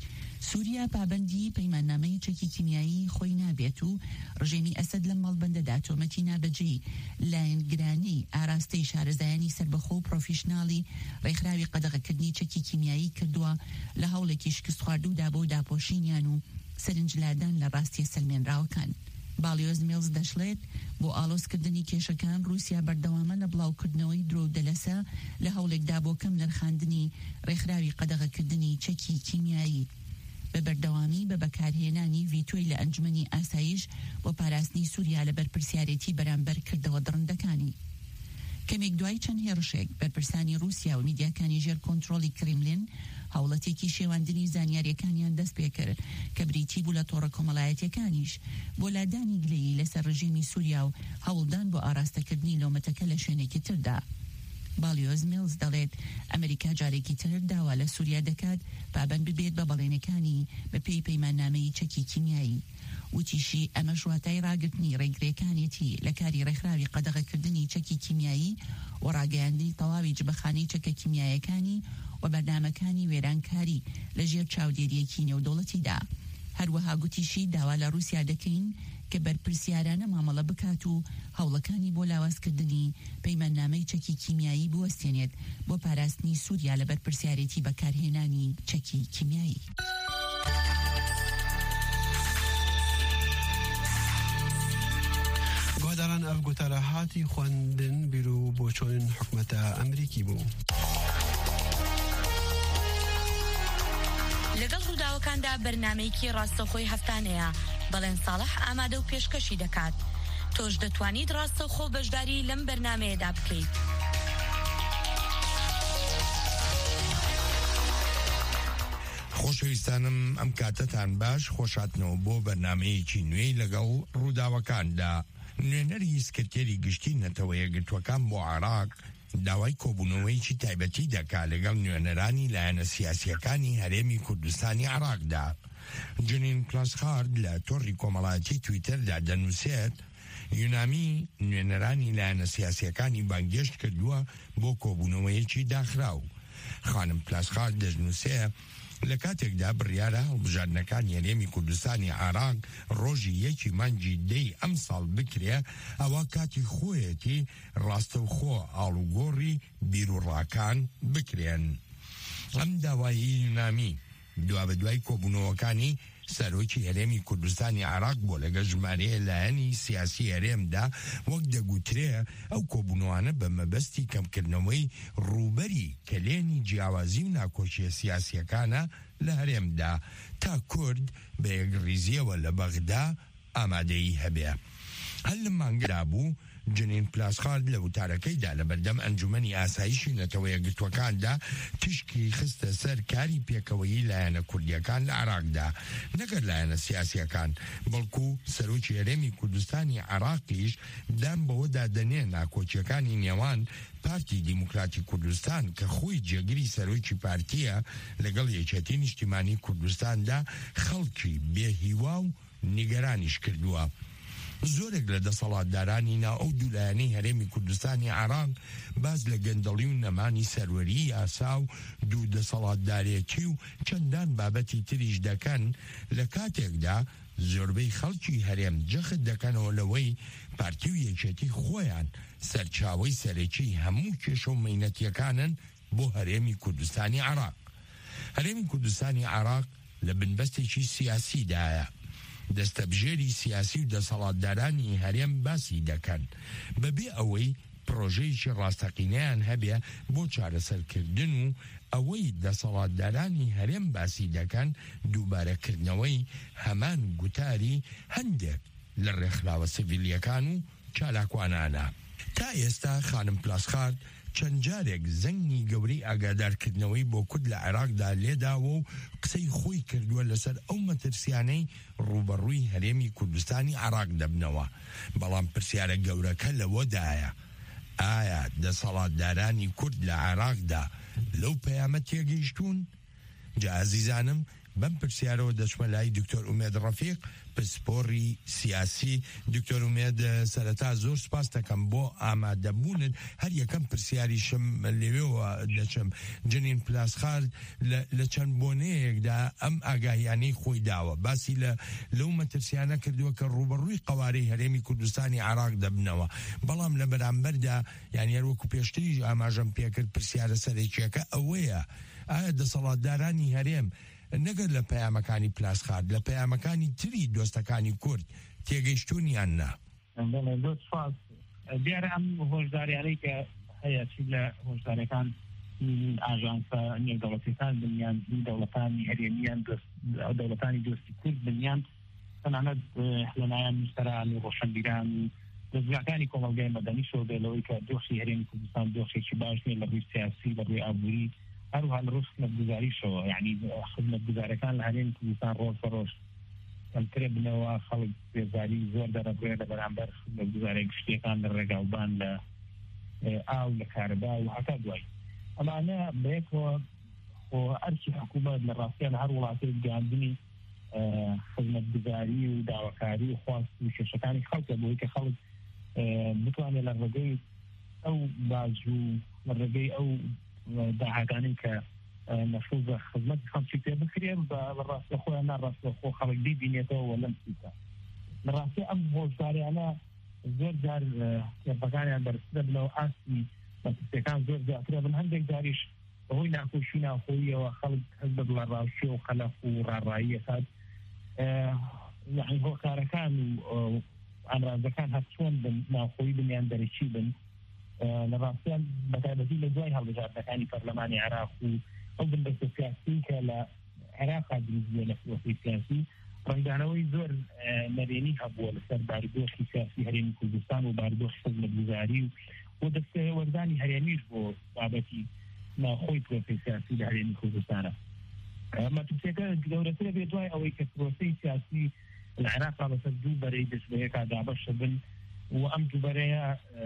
Speaker 12: سووریا پابەندی پەیماننامەی چەکی کیمیایی خۆی نابێت و ڕژێمی ئەسەد لە مەڵبەندەدا تۆمەتی نابەجێی لایەنگرانی ئاراستەی شارەزایانی سربەخۆ و پرۆفیشناڵی ڕێکخراوی قەدەغەکردنی چەکی کیمیایی کردووە لە هەوڵێکی شکست خواردوودا بۆ داپۆشینیان و سەرنجلادان لە ڕاستی سەلمێنراوەکان. باڵیۆز میلز دەشڵێت بۆ ئالۆزکردنی کێشەکان رووسیا بەردەوامە لە بڵاوکردنەوەی درۆ دەلەسە لە هەوڵێکدا بۆ کەم نرخاندنی ڕێکخراوی قەدەغەکردنی چەکی کیمیایی بە بەردەوامی بە بەکارهێنانی ڤیتۆی لە ئەنجومەنی ئاسایش بۆ پاراستنی سووریا لە بەرپرسیارەتی بەرامبەر کردەوە دڕندەکانی. کەمێک دوای چەند هێرشێک بەرپرسانی رووسیا و میدیاکانی ژێر کۆنتڕۆلی کریملین هەوڵەتێکی شێواندنی زانیاریەکانیان دەست پێ کرد کە بریتی بوو لە تۆڕە کۆمەڵایەتیەکانیش بۆ لادانی گلەیی لەسەر ڕژیمی سووریا و هەوڵدان بۆ ئاراستەکردنی لۆمەتەکە لە شوێنێکی تردا. باڵیۆز میلز دەڵێت ئەمریکا جارێکی تر داوا لە سووریا دەکات پابەند ببێت بە بەڵێنەکانی بە پێی پەیماننامەی چەکی کیمیایی. وتیشی ئەمە ژواتای ڕاگرتنی ڕێگرێکانێتی لە کاری ڕێکخراوی قەدەغەکردنی چەکی کیمیایی و ڕاگەیاندنی تەواوی جبەخانەی چەکە کیمیایەکانی و بەردامەکانی وێرانکاری لە ژێر چاودێریەکی نێودەوڵەتیدا. هەروەها گوتیشی داوا لە رووسیا دەکەین کە بەرپرسیارانە مامەڵە بکات و هەوڵەکانی بۆ لاوازکردنی پەیماننامەی چەکی کیمیایی بوەستێنێت بۆ پاراستنی سووریا لە بەرپرسیارەتی بەکارهێنانی چەکی کیمیایی.
Speaker 9: گۆداران ئەف گوتارە هاتی خوێندن بیرو بۆ چۆن حکومەتە ئەمریکی بوو.
Speaker 15: لەگەڵ ڕووداوەکاندا بەرنامەیەکی ڕاستەوخۆی هەفتانەیە بەڵێن ساڵح ئامادە و پێشکەشی دەکات. تۆش دەتوانیت ڕاستەوخۆ بەشداری لەم بەرنامەیەدا بکەیت.
Speaker 4: خۆشەویستانم ئەم کاتەتان باش خۆشاتنەوە بۆ بەرنامەیەکی نوێی لەگەڵ ڕووداوەکاندا. نوێنەری سکرتێری گشتی نەتەوەیە گرتوەکان بۆ عێراق داوای کۆبوونەوەیکی تایبەتی دەکا لەگەڵ نوێنەرانی لایەنە سیاسیەکانی هەرێمی کوردستانی عێراقدا. جنین پلاسخارد لە تۆڕی کۆمەڵایەتی تویتەردا دەنووسێت یونامی نوێنەرانی لایەنە سیاسیەکانی بانگێشت کردووە بۆ کۆبوونەوەیەکی داخراو. خانم پلاسخارد دەنووسێ لە کاتێکدا بڕیارە هەڵبژاردنەکانی هەرێمی کوردستانی عێراق ڕۆژی یەکی مانگی دەی ئەم ساڵ بکرێ ئەوە کاتی خۆیەتی ڕاستەوخۆ ئاڵوگۆڕی بیرروڕاکان بکرێن. ئەم داوایی یونامی دوا بە دوای کۆبوونەوەکانی سەرۆکی هەرێمی کوردستانی عێراق بۆ لەگە ژمارەیە لایەنی سیاسی هەرێمدا وەک دەگوترێ ئەو کۆبوونەوانە بە مەبەستی کەمکردنەوەی ڕووبەری کەلێنی جیاوازی و ناکۆچیە سیاسیەکانە لە هەرێمدا تا کورد بە یەکڕیزیەوە لە بەغدا ئامادەیی هەبێ. هەل لە مانگەدا بوو جنین پلاسخارد لە وتارەکەیدا لە بەردەم ئەنجومەنی ئاسایشی نەتەوە یەکگرتوەکاندا تشکی خستە سەر کاری پێکەوەیی لایەنە کوردیەکان لە عێراقدا نەگەر لایەنە سیاسیەکان بەڵکو سەرۆکی هەرێمی کوردستانی عێراقیش دام بەوەدا دەنێ ناکۆچیەکانی نێوان پارتی دیموکراتی کوردستان کە خۆی جێگیری سەرۆکی پارتیە لەگەڵ یەکێتی نیشتیمانی کوردستاندا خەڵکی بێهیوا و نیگەرانیش کردووە. زۆرێک لە دەسەڵاتدارانی ناو ئەو دوولایەنەی هەرێمی کوردستانی عێراق باز لە گەندەڵی و نەمانی سەروەری یاسا و دوو دەسەڵاتدارێتی و چەندان بابەتی تریش دەکەن لە کاتێکدا زۆربەی خەڵکی هەرێم جەخت دەکەنەوە لەوەی پارتی و یەکێتی خۆیان سەرچاوەی سەرەکی هەموو کێشە و مەینەتیەکانن بۆ هەرێمی کوردستانی عێراق. هەرێمی کوردستانی عێراق لە بنبەستێکی سیاسیدایە. دەستەبژێری سیاسی و دەسەڵاتدارانی هەرێم باسی دەکەن بەبێ ئەوەی پرۆژەیەکی ڕاستەقینەیان هەبێ بۆ چارەسەرکردن و ئەوەی دەسەڵاتدارانی هەرێم باسی دەکەن دووبارەکردنەوەی هەمان گوتاری هەندێک لە ڕێکخراوە سیڤیلیەکان و چالاکوانانە. تا ئێستا خانم پلاسخارد چەند جارێک زەنگی گەورەی ئاگادارکردنەوەی بۆ کورد لە عێراقدا لێداوە و قسەی خۆی کردووە لەسەر ئەو مەترسیانەی ڕوبەڕووی هەرێمی کوردستانی عێراق دەبنەوە. بەڵام پرسیارە گەورەکە لەوەدایە ئایا دەسەڵاتدارانی کورد لە عێراقدا لەو پەیامە تێگەیشتوون؟ جا ئازیزانم بەم پرسیارەوە دەچمە لای دکتۆر ئومێد ڕەفیق پسپۆڕی سیاسی. دکتۆر ئومێد سەرەتا زۆر سپاس دەکەم بۆ ئامادەبوونت. هەر یەکەم پرسیاریشم لەوێەوە دەچم جنین پلاسخارد لە چەند بۆنەیەکدا ئەم ئاگاهیانەی خۆی داوە باسی لە لەو مەترسیانە کردووە کە ڕوبەڕووی قەوارەی هەرێمی کوردستانی عێراق دەبنەوە. بەڵام لە بەرامبەردا یانی هەروەکو پێشتریش ئاماژەم پێکرد پرسیارە سەرەکیەکە ئەوەیە ئایا دەسەڵاتدارانی هەرێم نەگەر لە پەیامەکانی پلاسخارد لە پەیامەکانی تری دۆستەکانی کورد تێگەیشتوونیان نا؟
Speaker 16: زۆر سپاس. دیارە ئەم هۆشداریانەی کە هەیە چی لە هۆشداریەکان ئاژانسە نێودەوڵەتیەکان بنیان دەوڵەتانی هەرێمیان دەوڵەتانی دۆستی کورد بنیان تەنانەت لەلایەن نووسەران و ڕۆشنبیران و دەستگاکانی کۆمەلگای مەدەنیشەوە بێلەوەی کە دۆخی هەرێمی کوردستان دۆخێکی باش نیە لە ڕووی سیاسی لە ڕووی ئابووری هەروها لە ڕووی خزمەتگوزاریشەوە. یعنی خزمەتگوزارەکان لە هەرێمی کوردستان ڕۆژ بەڕۆژ کەمترە بنەوە خەڵک بێزاری زۆر دەرەبڕێ لە بەرامبەر خزمەتگوزارێک گشتیەکان لە ڕێگاوبان لە ئاو لە کارەبا و هەتا دوای ئەمانە بەیەکەوە ئەرکی حکوومەت لە ڕاستیە لە هەر وڵاتێک گەیاندنی خزمەتگوزاری و داواکاری و خواست و کێشەکانی خەڵکە بۆی کە خەڵک بتوانێت لە ڕێگەی ئەو باجوو لە ڕێگەی ئەو داهاتانەی کە نەفوزە خزمەت خەڵکی پێ بکرێن بە ڕاستە خۆیان ناڕاستەخۆ خەڵک بیبینێتەوە لەم سیستە. لە ڕاستی ئەم هۆشداریانە زۆر جار کێفەکانیان بەرزترە بنەوە ئاستی مەترسیەکان زۆر زیاترە بن. هەندێک جاریش بەهۆی ناخۆشی ناخۆییەوە خەڵک هەست بە بڵەڕاوشی و خەلەف و ڕاڕایی ئەکات. یعنی هۆکارەکان و ئامرازەکان هەر چۆن بن ناخۆیی بنیان دەرەچی بن لە ڕاستیان بەتایبەتی لە دوای هەڵبژاردنەکانی پەرلەمانی عێراق و ئەو بنبەستە سیاسی کە لە عێراقا دروستبووە لە فڕۆکەی سیاسی ڕنگدانەوەی زۆر نەرێنی هەبووە لەسەر بارودۆخی سیاسی هەرێمی کوردستان و بارودۆخی خزمەتگوزاری و دەستێوەردانی هەرێمیش بۆ بابەتی ناخۆی پرۆسەی سیاسی لە هەرێمی کوردستانە. مەترسیەکە گەورەترە بێ دوای ئەوەی کە پرۆسەی سیاسی لە عێراقا بەسەر دوو بەرەی دەستبەیەکا دابەشە بن و ئەم دووبەرەیە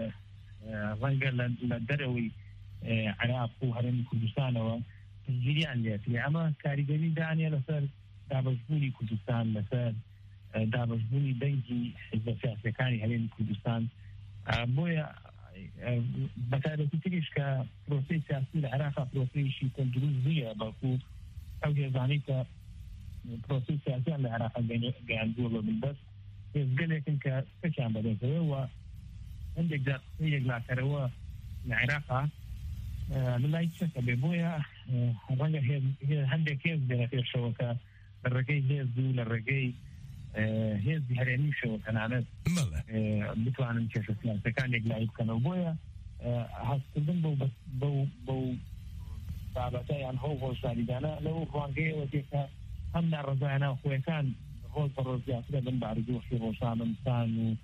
Speaker 16: ڕەنگە لە دەرەوەی عێراق و هەرێمی کوردستانەوە پشتگیریان لێت. ئەمە کاریگەری دانیە لەسەر دابەشبوونی کوردستان لەسەر دابەشبوونی دەنگی حیزبە سیاسیەکانی هەرێمی کوردستان. بۆیە بەتایبەتی تریش کە پرۆسەی سیاسی لە عێراقا پرۆسەیەکی تەندروست بووە بەڵکو ئەو هێزانەی کە پرۆسەی سیاسیان لە عێراقا گەیاندووە بە بنبەست هێزگەلێکن کە سەکیان بەدەستەوە هەندێک جار قسەیەک لاکەرەوە لە عێراقا لەلای چەکە بێ. بۆیە ڕەنگە هەندێک هێز بێنە پێشەوە کە لە ڕێگەی هێز و لە ڕێگەی هێزی هەرێمیشەوە تەنانەت بتوانن کێشە سیاسیەکانێک لای بکەنەوە. بۆیە هەستکردن بەو بابەتەیان هەو هۆشداریدانە لەو ڕوانگەیەوە تێکە هەم ناڕەزایەنە خۆیەکان ڕۆژ بە ڕۆژ زیاترە بن بارودۆخی ڕۆژنامەنووسان و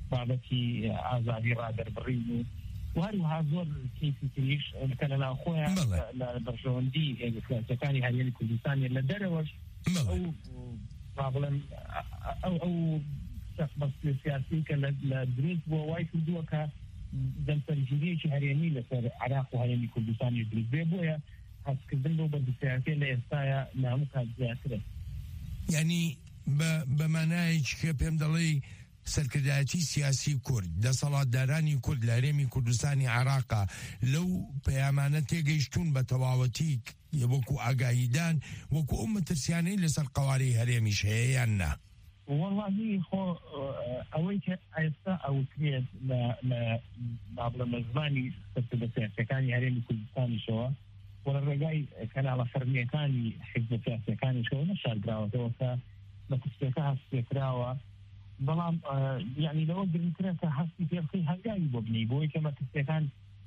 Speaker 16: بابەتی ئازادی ڕادەربڕین و وهروها زۆر کەیفی تریش کە لەناو خۆیان لە بەرژەوەندی سیاسیەکانی هەرێمی کوردستانی لە دەرەوەش ئەو با بڵێن ئەو ئەو شەخص سیاسی کە لە دروست بووە وای کردووە کە دەمسەرگیریەکی هەرێمی لەسەر عێراق و هەرێمی کوردستانی دروست بێ بۆیە هەستکردن بۆ بەرزسیاسی لە ئێستاە لە هەموو کات زیاترە.
Speaker 4: یعنی بە مانایەکی کە پێم دەڵێ سەرکردایەتی سیاسی کورد دەسەڵاتدارانی کورد لە هەرێمی کوردستانی عێراقا لەو پەیامانە تێگەیشتون بە تەواوەتی وەکو ئاگاهیدان وەکو ئەو مەترسیانەی لەسەر قەوارەی هەرێمیش هەیە یان نا؟
Speaker 16: والله خۆ ئەوەی کە ئێستا ئەوترێت لە بابڵە زمانی سەرکردە سیاسیەکانی هەرێمی کوردستانیشەوە وە لە ڕێگای کەناڵە فەرمیەکانی حیزبە سیاسیەکانیشەوە نەشاردراوەتەوە کە لە کوچکەکە هەستێکراوە بەڵام یعنی لەوە گرنگترە کە هەستی پێ بکەی هەنگاوی بۆ بنی بۆی کە مەترسیەکان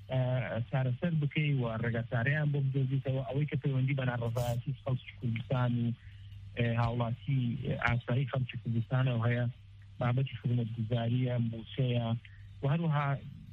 Speaker 16: چارەسەر بکەی و ڕێگەچارەیان بۆ بدۆزیتەوە ئەوەی کە پەیوەندی بە ناڕەزایەتی خەڵکی کوردستان و هاوڵاتی ئاسایی خەڵکی کوردستانەوە هەیە بابەتی خزمەتگوزاریە موچەیە و هەروەها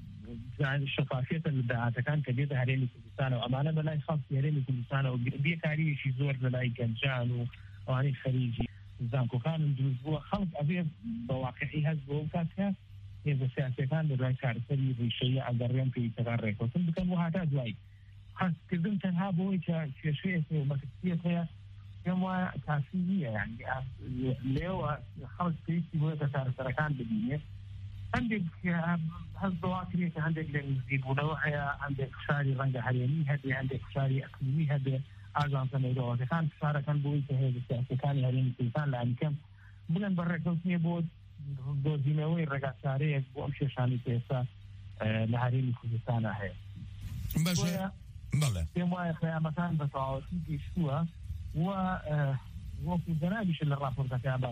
Speaker 16: شەفافیەتە لە داهاتەکان کە دێتە هەرێمی کوردستانەوە ئەمانە بەلای خەڵکی هەرێمی کوردستانەوە بێکاریەکی زۆر لەلای گەنجان و ئەوانەی خەریجی زانکۆکانم دروست بووە خەڵک ئەبێ بە واقعی هەست بۆ ئەو کات کە هێزە سیاسیەکان لەلای کارسەری ڕیشەیە ئەگەڕێن پێویستەکان ڕێکەوتن بکەن و هاتا دوای هەستکردن تەنها بۆی کە کێشەیەک و مەترسیەک هەیە پێم وایە کافی نییە یعنی لێوە خەڵک پێویستی بۆیە کە چارەسەرەکان ببینێت هەندێک هەست بەوا کرێت کە هەندێک لە نزیکبوونەوە هەیە هەندێک فشاری ڕەنگە هەرێمی هەبێ هەندێک فشاری ئەقلیمی هەبێ ئاژانسە نەیرۆوەکەکان فشارەکان بۆی کە هێزە سیاسیەکانی هەرێمی کوردستان لە ئەنکەم بڵێن بە ڕێکەوتنیە بۆ دۆزینەوەی ڕێگەچارەیەک بۆ ئەم کێشانی کە ئێستا لە هەرێمی کوردستانە هەیە. پێم وایە پەیامەکان بە تەواوەتی گەیشتووە و وەکو جەنابیش لە ڕاپۆرتەکە باس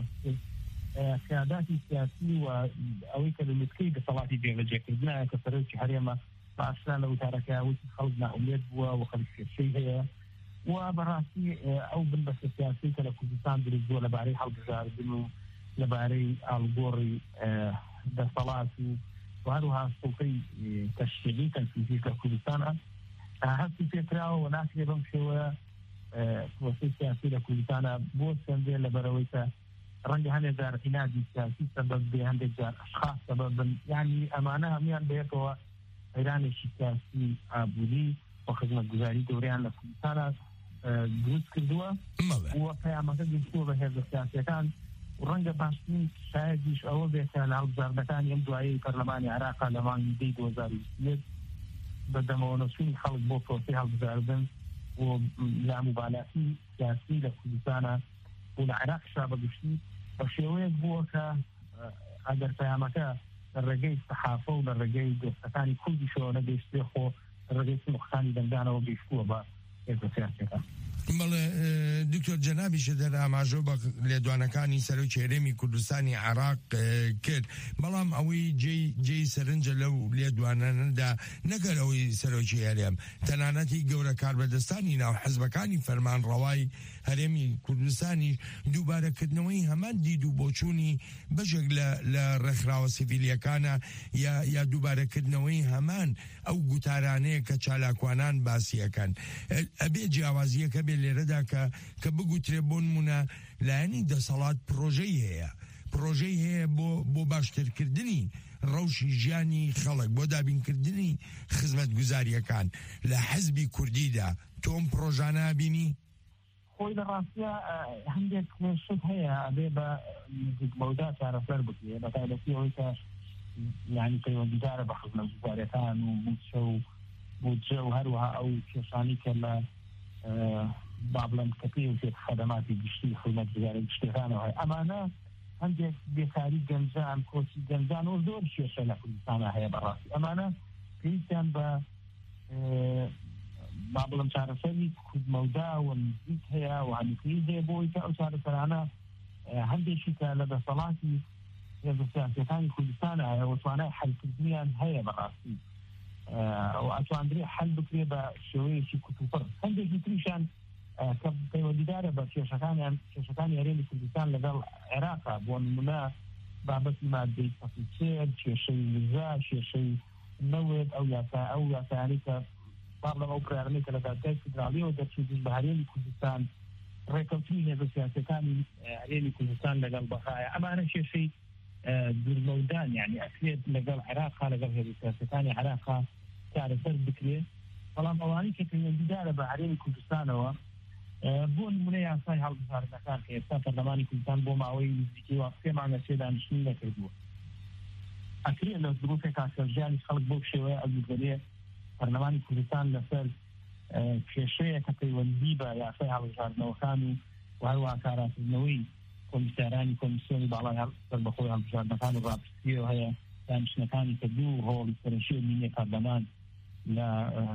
Speaker 16: قیاداتی سیاسی و ئەوەی کە لە لوتکەی دەسەڵاتی جێبەجێکردنایە کە سەرۆکی هەرێمە باشتران لە وتارەکە وتی خەڵک نائومێد بووە و خەڵک کێشەی هەیە و بەڕاستی ئەو بنبەستە سیاسی کە لە کوردستان دروست بووە لەبارەی هەڵبژاردن و لەبارەی ئاڵگۆڕی دەسەڵات و هەروها سوڵتەی تەشکیلی تەنفیزی لە کوردستانە هەستی پێکراوە و ناکرێ بەم شێوەیە وەسەی سیاسی لە کوردستانە بۆ چەندێ لەبەرەوەی کە ڕەنگە هەندێک جار ئینادی سیاسی سەبەب بێ هەندێک جار ئەشخاص سەبەب بن یعنی ئەمانە هەمویان بەیەکەوە قەیرانێکی سیاسی ئابووری و خزمەتگوزاری گەورەیان لە کوردستانە دروست کردووە و پەیامەکە گەیشتووە بە هێزە سیاسیەکان و ڕەنگە باشترین شایەدیش ئەوە بێت کە لە هەڵبژاردنەکانی ئەم دوایەی پەرلەمانی عێراقا لە مانگی دەی دوو هەزار و بیست و یەک بە دەمەوەنەچوونی خەڵک بۆ پرۆسەی هەڵبژاردن و لاموبالاتی سیاسی لە کوردستانە و لە عێراقشا بەگشتی بە شێوەیەک بووە کە ئەگەر پەیامەکە لە ڕێگەی سەحافە و لە ڕێگەی دۆستەکانی کوردیشەوە نەگەیشتێ خۆ ڕێگەی سنووخەکانی دەنگدانەوە گەیشتووە بە هێزە سیاسیەکان.
Speaker 4: بەڵێ دکتۆر جەنابیشە دەر ئاماژۆ بە لێدوانەکانی سەرۆکی هەرێمی کوردستانی عێراق کرد بەڵام ئەوەی جێی سەرنجە لەو لێدوانانەدا نەگەر ئەوەی سەرۆکی هەرێم تەنانەتی گەورە کاربەدەستانی ناو حزبەکانی فەرمانڕەوای هەرێمی کوردستانی دووبارەکردنەوەی هەمان دید و بۆچوونی بەشێک لە ڕێکخراوە سیڤیلیەکانە یا دووبارەکردنەوەی هەمان ئەو گوتارانەیە کە چالاکوانان باسیەکەن ئەبێ جیاوازیەکە بێ لێرەدا کە کە بگوترێ بۆ نمونە لایەنی دەسەڵات پرۆژەی هەیە پرۆژەی هەیە بۆ بۆ باشترکردنی ڕەوشی ژیانی خەڵک بۆ دابینکردنی خزمەتگوزاریەکان لە حزبی کوردیدا تۆم پرۆژانە بینی؟
Speaker 16: خۆی لە ڕاستیە هەندێک شت هەیە ئەبێ بە نزیکمەودا چارەسەر بکرێ بە تایبەتی ئەوەی کە یعنی پەیوەندیدارە بە خزمەتگوزاریەکان و موچە و بودجە و هەروەها ئەو کێشانی کە لە بابڵند کە پێوتێت خەدەماتی گشتی خزمەتگوزاری گشتەکانەوە هەیە ئەمانە هەندێک بێکاری گەنجان کۆچی گەنجان و زۆر کێشە لە کوردستانە هەیە بەڕاستی ئەمانە پێویستیان بە بابڵم چارەسەری کودمەودا و نزیک هەیە و هەنیکەی هەیە بۆی کە ئەو چارەسەرانە هەندێکی کە لە دەسەڵاتی هێزە سیاسیەکانی کوردستانە هەیە و توانای حەلکردنیان هەیە بەڕاستی و ئەتواندرێ حەل بکرێ بە شێوەیەکی کوتوپڕ هەندێکی تریشان کە پەیوەندیدارە بە کێشەکانیان کێشەکانی هەرێمی کوردستان لەگەڵ عێراقا بۆ نمونە بابەتی مادەی سەفیچێر کێشەی وزا کێشەی نەوێت ئەو یاسا ئەو یاسایانەی کە پارلەما ئەو قرارانەی کە لە دادگای فیدراڵیەوە دەرچوو بە هەرێمی کوردستان ڕێکەوتنی هێزە سیاسەکانی هەرێمی کوردستان لەگەڵ بەخایە ئەمانە کێشەی دوورمەودان یعنی ئەکرێت لەگەڵ عێراقا لەگەڵ هێزە سیاسەکانی عێراقا چارەسەر بکرێت بەڵام ئەوانەی کە پەیوەندیدارە بە هەرێمی کوردستانەوە بۆ نمونە یاسای هەڵبژاردنەکان کە ئێستا پەرلەمانی کوردستان بۆ ماوەی نزیکی سێ مانگە سێ دانیشتنی نەکردووە ئەکرێت لە دروستێکا سەرژیانی خەڵک بۆ شێوەیە ئەگوزەرێ پەرلەمانی کوردستان لەسەر کێشەیە کە پەیوەندی بە یاسای هەڵبژاردنەوەکان و هەروەها کاراکردنەوەی کۆمیسیارانی کۆمیسیۆنی باڵای سەربەخۆی هەڵبژاردنەکان و ڕاپرسیەوە هەیە دانیشتنەکانی کە دوو هۆڵی سەرەشی نیمە پەرلەمان لە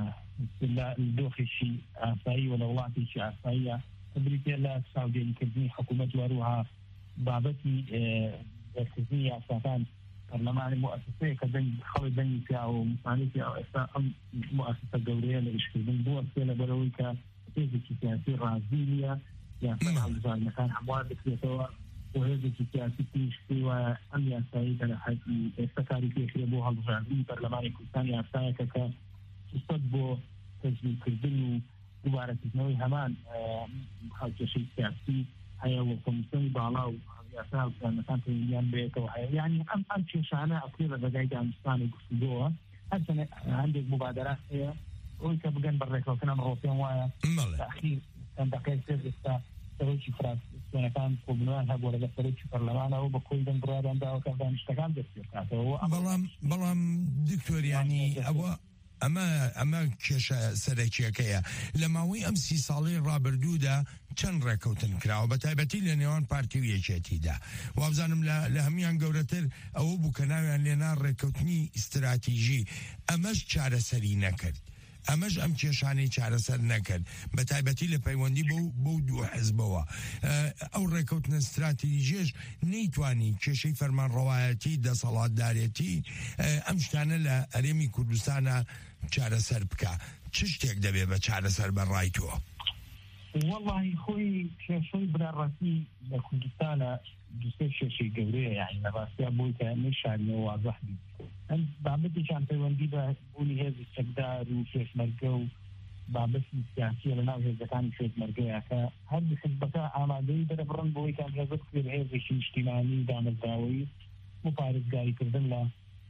Speaker 16: دۆخێکی ئاسایی و لە وڵاتێکی ئاساییە بریتێ لە چاودێریکردنی حکوومەت وەروها بابەتی دەرکردنی یاساکان پەرلەمانی مؤسسەیە کە خەڵی دەنگی پیا و مسانێتی ئێستا ئەم مؤسسە گەورەیە لە ئیشکردن بووە سێ لەبەرەوەی کە هێزێکی سیاسی ڕازی نیە یاسای هەڵبژاردنەکان هەموار دەکرێتەوە بۆ هێزێکی سیاسی پێشتی وایە ئەم یاسایی بەرەحەتی ئێستا کاری پێکرێ بۆ هەڵبژاردنی پەرلەمانی کوردستان یاسایەکە کە سوستەت بۆ تەجمیلکردن و دووبارەکردنەوەی هەمان کێشەی سیاسی هەیە و کۆمیسیۆنی باڵا و یاسا هەڵبژاردنەکان پەیوەندیان بێتەوە هەیە یعنی ئەم ئەم کێشانە ئەکرێ لە ڕێگای دانیشتوانی گفتوگۆوە هەرچەندە هەندێک مبادرات هەیە ئەوەی کە بگەن بەڕێکەوتن ئەم ڕۆپیان وایە تەخیر چەندەقەی سێ ئێستا سەرۆکی فراکسیۆنەکان کۆبنەوەیان هەبووە لەگەڵ سەرۆکی پەرلەمانەوە بە کۆی دەنگ بڕیاریانداوە کە دانیشتەکان دەست پێ بکاتەوە
Speaker 4: بەڵام بەڵام دکتۆریانی ئەوە ئەمە ئەمە کێشە سەرەکیەکەیە لە ماوەی ئەم سی ساڵی ڕابردوودا چەند ڕێکەوتن کراوە بە تایبەتی لە نێوان پارتی و یەکێتیدا وابزانم لە هەمیان گەورەتر ئەوە بوو کە ناویان لێنا ڕێکەوتنی ئیستراتیژی ئەمەش چارەسەری نەکرد ئەمەش ئەم کێشانەی چارەسەر نەکرد بە تایبەتی لە پەیوەندی بەو دوو حزبەوە ئەو ڕێکەوتنە استراتیژیش نەیتوانی کێشەی فەرمانڕەوایەتی دەسەڵاتدارێتی ئەم شتانە لە هەرێمی کوردستانە چارەسەر بکە چ شتێک دەبێت بە چارەسەر بەڕای تۆ؟
Speaker 16: وەڵڵاهی خۆی کێشەی براڕەتی لە کوردستانە دوسێ کێشەی گەورەیە یعنی لە ڕاستیا بۆی کە نەیشاردنەوە وازەح بیت ئەم بابەتێکیان پەیوەندی بە بوونی هێزی چەکدار و پێشمەرگە و بابەتی سیاسیە لە ناو هێزەکانی پێشمەرگەیە کە هەردوو حزبەکە ئامادەی دەرەبڕن بۆی کە هێزە بکرێت هێزێکی نیشتیمانی دامەزراوەی و پارێزگاریکردن لە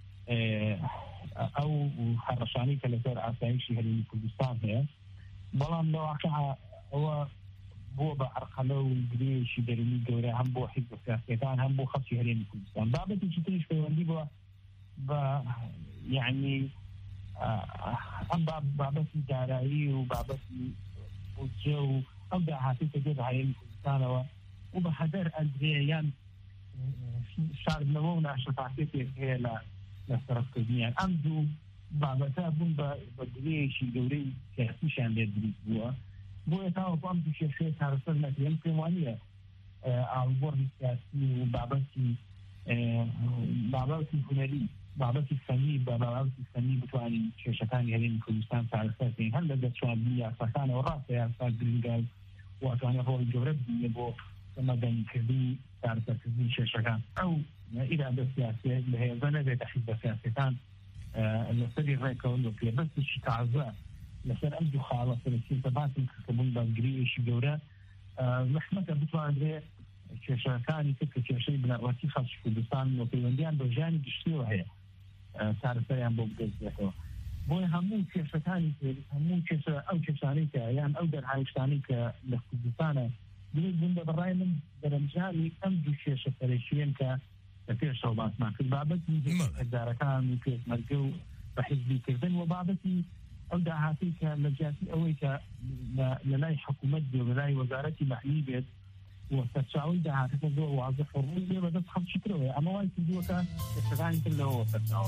Speaker 16: ئەو هەڕەشانەی کە لەسەر ئاسایشی هەرێمی کوردستان هەیە بەڵام لە واقعا ئەوە بۆ بە عەرقەلە و گرێشی دەرونی گەورە هەم بۆ حیزب سیاسیەکان هەم بۆ خەڵکی هەرێمی کوردستان بابەتێکی تریش پەیوەندی بووە بە یعنی ئەم بابەتی دارایی و بابەتی بودجە و ئەو داهاتی کە دێت هەرێمی کوردستانەوە و بە هەدەر ئەندرێ یان شاردنەوە و ناشەفافێتێک هەیە لە لە سەرفکردنیان ئەم دوو بابەتە بوون بە گرێشی گەورەی سیاسیشان لێ دروست بووە بۆیە تاوەکو ئەم دوو کێشەیە چارەسەر نەکرێن پێم وانییە ئاڵوگۆڕی سیاسی و بابەتی بابەتی هونەری بابەتی فەنی بە بابەتی فەنی بتوانین کێشەکانی هەرێمی کوردستان چارەسەر بکەین هەر لە دەرچوونی یاساکانەوە ڕاستە یاسا گرنگە و ئەتوانێت ڕۆڵی گەورە ببینێ بۆ مەدەنیکردنی چارەسەرکردنی کێشەکان ئەو ئیرادە سیاسیە لە هێزە نەبێتە حیزبە سیاسیەکان لەسەری ڕێکەوەن و پێبەستێکی تازە لەسەر ئەم دوو خاڵە سەرەکیە باسم کردبوون بە گرێشی گەورە زەحمەتە بتوانرێت کێشەکانی تر کە کێشەی بنەڕەتی خەڵکی کوردستان و پەیوەندیان بە ژیانی گشتیەوە هەیە چارەسەریان بۆ بدەستێتەوە بۆیە هەموو کێشەکانی هەموو کێشە ئەو کێشانەی کە یان ئەو دەرهایشتانی کە لە کوردستانە دروست بوون بە بەڕای من دەرەنجامی ئەم دوو کێشە سەرەکیەن کە لە پێشەوە باسمان کرد بابەتی هەزارەکان و پێشمەرگە و بە حیزبیکردن و بابەتی ئەو داهاتی کە لە جیاتی ئەوەی کە لە لای حکوومەت بێ لە لای وەزارەتی مەحلی بێت و سەرچاوی داهاتەکە زۆر واضح ڕووی بێ بەدەست خەڵکی ترەوە ئەمە وای کردووەکە کێشەکانی تر لەوەوە سەرچاوە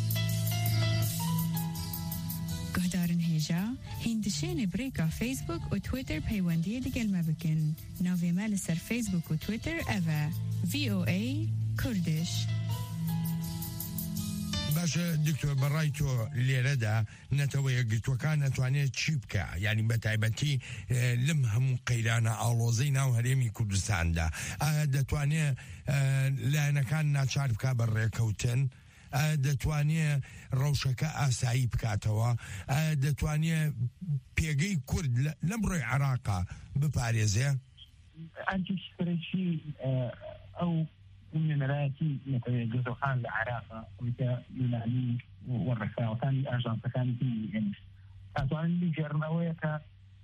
Speaker 11: گهدارن هێژا هیندشێنێ برێکا فیسبوک و تویتر پەیوەندیە دیگەلمە بکەن ناوێمە لەسەر فیسبوک و تویتر ئەڤە ڤی ئۆ ئەی کوردش
Speaker 4: باشە دکتۆر بەڕای تۆ لێرەدا نەتەوە یەکگرتوەکان ئەتوانێت چی بکە یعنی بە تایبەتی لەم هەموو قەیرانە ئاڵۆزەی ناو هەرێمی کوردستاندا ئایا دەتوانێت لایەنەکان ناچار بکە بە ڕێکەوتن دەتوانێت ڕەوشەکە ئاسایی بکاتەوە دەتوانێت پێگەی کورد لەم ڕۆی عێراقا بپارێزێ
Speaker 16: ئەنجیشترێکی ئەو نمرایەتی گرتوەکان لە عێراقا کە یونانی وەڕێکخراوەکانی ئاژانسەکانی هێنش ئەتوانن بگەڕنەوەیە کە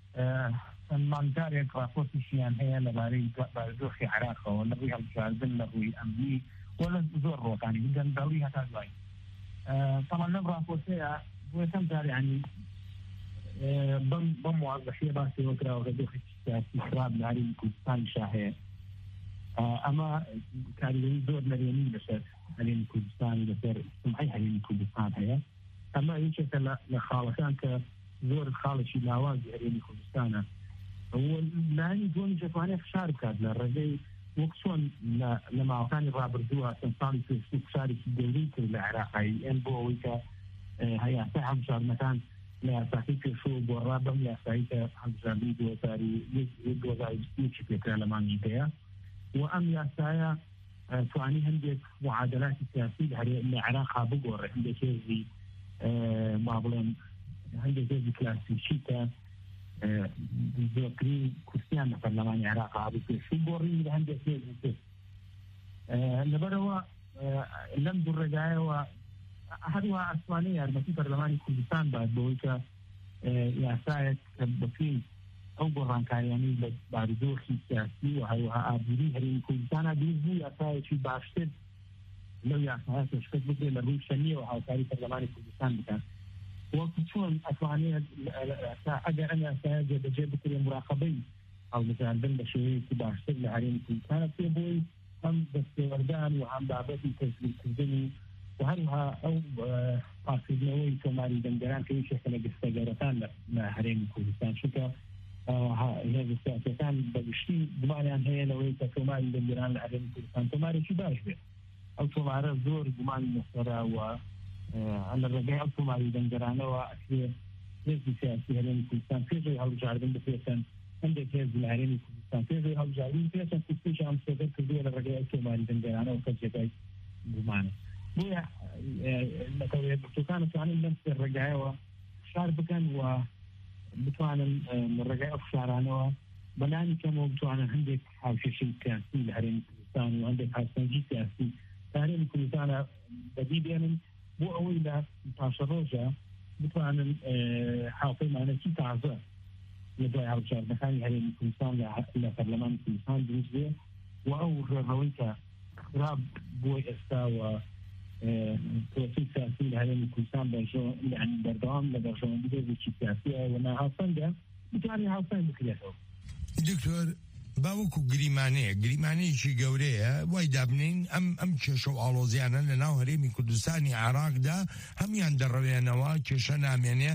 Speaker 16: مانگارێک راپۆرتیشیان هەیە لەبارەی بارودۆخی عێراقەوە لە ڕووی هەڵبژاردن لە ڕووی ئەمنی ولا زور روتاني جدا دولي هذا الواي طبعا نبغى فوسيا ويتم دار يعني ضم ضم موظفين باسي وكرا وغدوخ استقرار لهذه كردستان شاهي اما كان زور مريمين بشر هذه كردستان بشر سمعي هذه كردستان هي اما يشكل لخالصان كزور خالصي نواز هذه كردستان هو لا يكون جواني خشار كاد للرجل وەکچۆن لە ماوەکانی ڕابردووە ساڵی پێشوو شارێکی گەورەی کرد لە عێراقی ئەم بۆ ئەوەی کە هەیاسای هەڵبژاردنەکان لە یاساکەی پێشوو بۆ ڕا بەم یاسایی کە هەڵبژاردنی دوو هەزار و بیست پێکرا لە مانگی پێیە و ئەم یاسایە توانی هەندێک معادلاتی سیاسی لە عێراقا بگۆڕێ هەندێک هێزی ما بڵێن هەندێک هێزی کلاسیکی کە زۆرترین کورسیان لە پەرلەمانی عێراقا هەبوو پێشوو گۆڕی لە هەندێک هێزی تر لەبەرەوە لەم دوو ڕێگایەوە هەروە ئەتوانێت یارمەتی پەرلەمانی کوردستان بات بۆی کە یاسایەک کە بەپێی ئەو گۆڕانکاریانەی لە بارودۆخی سیاسی و هەروەها ئابووری هەرێمی کوردستانە دروست بوو یاسایەکی باشتر لەو یاسایە پێشکەش بکرێت لە ڕووی شەنیەوە هاوکاری پەرلەمانی کوردستان بکات وەکو چۆن ئەتوانێت ئەگەر ئەم یاسایە جێبەجێ بکرێت مراقەبەی هەڵبژاردن بە شێوەیەکی باشتر لە هەرێمی کوردستانە پێ بۆی هەم دەستێوەردان و هەم بابەتی تەشویقکردنی و هەروەها ئەو پاکردنەوەی تۆماری دەنگەران کە یەکێکە لە گستەگەرەکان لە هەرێمی کوردستان چونکە هێز سیاسەکان بەگشتی گومانیان هەیە لەوەی کە تۆماری دەنگەران لە هەرێمی کوردستان تۆمارێکی باش بێت ئەو تۆمارە زۆر گومانی نەسەراوە على الرجاء الصومالي دنجرانه وأكيد هذه سياسة هرمي كردستان في غير هالجاردن بفيسن عندك هذه الهرمي كردستان في غير هالجاردن بفيسن كتير عم تقدر تقول على الرجاء الصومالي دنجرانه وكذا بمعنى بويا مثلا بتوكان كان نفس الرجاء وشار بكن وبتوان الرجاء الشارانه بناني كم بتوان عندك حاجة سياسي الهرمي كردستان وعندك حاجة سياسي الهرمي كردستان بدي بينهم بۆ ئەوەی لە پاشە ڕۆژە بتوانن حاڵی مانەکی تازە لە دوای هەڵبژاردنەکانی هەرێمی کوردستان لە پەرلەمانی کوردستان دروست بێ و ئەو ڕێڕەوەی کە خراپ بۆی ئێستا و پرۆسی سیاسی لە هەرێمی کوردستان بەردەوام لە بەرژەوەندی هێزێکی سیاسیە و ناهاوسەنگە بتوانێت هاوسەنگ بکرێتەوە.
Speaker 4: دکتۆر باوەکو گریمانەیە گریمانەیەکی گەورەیە وای دابنین ئەم ئەم کێشە و ئاڵۆزیانە لە ناو هەرێمی کوردستانی عێراقدا هەمیان دەڕەوێنەوە کێشە نامێنێ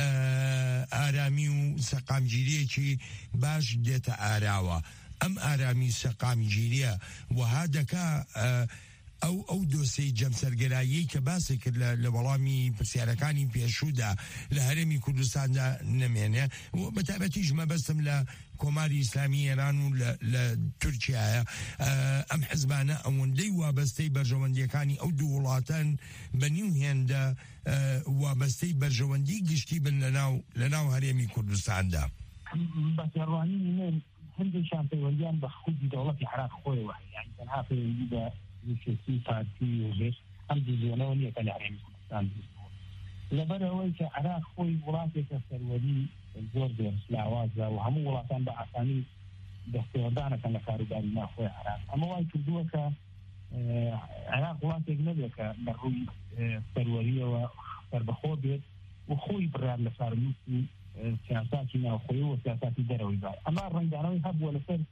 Speaker 4: ئارامی و سەقامگیریەکی باش دێتە ئاراوە ئەم ئارامی سەقامگیریە وەها دەکا ئەو ئەو دۆسەی جەمسەرگەرایی کە باسی کرد لە وەڵامی پرسیارەکانی پێشوودا لە هەرێمی کوردستاندا نەمێنێ بە تایبەتیش مەبەستم لە کۆماری ئیسلامی ئێران و لە تورکیایە ئەم حزبانە ئەوەندەی وابەستەی بەرژەوەندیەکانی ئەو دوو وڵاتان بەنیو هێندە وابەستەی بەرژەوەندی گشتی بن لە ناو هەرێمی کوردستاندا
Speaker 16: بەسەڕوانی هەندێکیان پەیوەندیان بە خودی دەوڵەتی عێراق خۆیەوە یعنی تەنها پەیوەندی بە سیاسی پارتی وژێش ئەم دیزیۆنەوە نییە کە لە هەرێمی کوردستان لەبەرەوەی کە عێراق خۆی وڵاتێکە سەروەری زۆر لاوازە و هەموو وڵاتان بە ئاسانی دەستێوەردانەکەن لە کاروباری ناخۆی عێراق ئەمە وای کردووە کە عێراق وڵاتێک نەبێت کە بە ڕووی سەروەریەوە سەربەخۆ بێت و خۆی بڕیار لە سارنووسی سیاساتی ناوخۆی و سیاساتی دەرەوەی بار ئەمە ڕەنگدانەوەی هەبووە لەسەر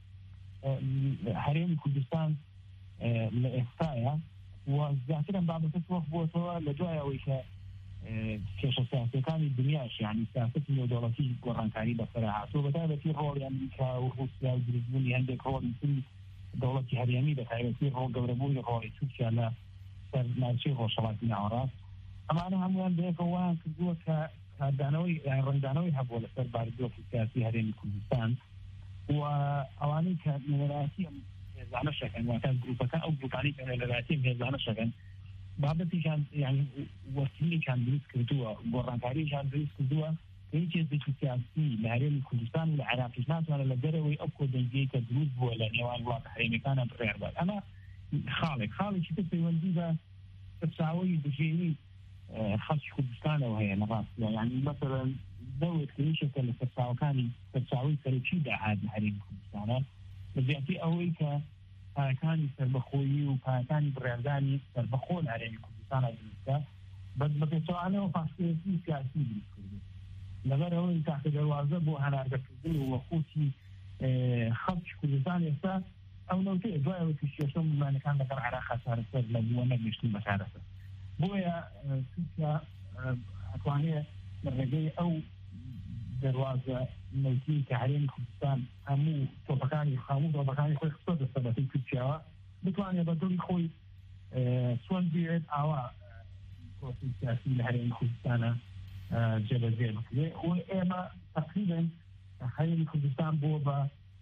Speaker 16: هەرێمی کوردستان لە ئێستایە و زیاترم بابەتە وەخت بووەتەوە لە دوای ئەوەی کە کێشە سیاسەکانی دنیاش یعنی سیاسەتی نێودەوڵەتی گۆڕانکاری بەسەرا هاتووە بەتایبەتی ڕۆڵی ئەمریکا و رووسیا و دروستبوونی هەندێک ڕۆڵی تری دەوڵەتی هەرێمی بەتایبەتی ڕۆڵ گەورەبوونی ڕۆڵی تورکیا لە سەر ناوچەی ڕۆژهەڵاتی ناوەڕاست ئەمانە هەمویان بەیەکەوەیان کردووە کە دانەوەی ڕنگدانەوەی هەبووە لەسەر باردۆکی سیاسی هەرێمی کوردستان و ئەوانەی کە نێرەتی هێزانە شەکەن واتە گروپەکان ئەو گروپانی کە نێرەتی هێزانە شەکەن بابەتیشان یعنی وەسیلێکیان دروست کردووە گۆڕانکاریشان دروست کردووە کە هیچ هێزێکی سیاسی لە هەرێمی کوردستان و لە عێراقیش ناتوانێت لە دەرەوەی ئەو کۆدەنگیەی کە دروست بووە لە نێوان وڵاتە هەرێمیەکانە بڕێڕبات ئەمە خاڵێک خاڵێکی تر پەیوەندی بە سەرچاوەی بژێوی خەڵکی کوردستانەوە هەیە لە ڕاستیدا یعنی مەسەڵەن دەوێت کە هیچێکە لە سەرچاوەکانی سەرچاوەی سەرەکی داهات لە هەرێمی کوردستانە بە زیاتر ئەوەی کە پایەکانی سەربەخۆیی و پایەکانی بڕێردانی سەربەخۆ لە هەرێمی کوردستانە دروستکە بە پێچەوانەوە پاسپۆرتی سیاسی دروست کردو لەبەر ئەوەی تاقە دەواازە بۆ هەناردەکردن و وەخوتی خەڵکی کوردستان ئێستا ئەو نەوتەیە دوایەوە تووشێشە مومانەکان لەگەڵ عێراق چارەسەر لە بووە نەگەشتن بە چارەسەر بۆیە تورکیا ئەتوانێت لە ڕێگەی ئەو دەواازە نەوتی کە هەرێمی کوردستان هەموو تۆپەکانی هەموو تۆپەکانی خۆی خستۆ دەسەبەتی تورکیاوە بتوانێت بە دڵی خۆی چۆن بێت ئاوا پرۆسی سیاسی لە هەرێمی کوردستانە جێبەجێ بکرێت و ئێمە تقریبا هەرێمی کوردستان بۆ بە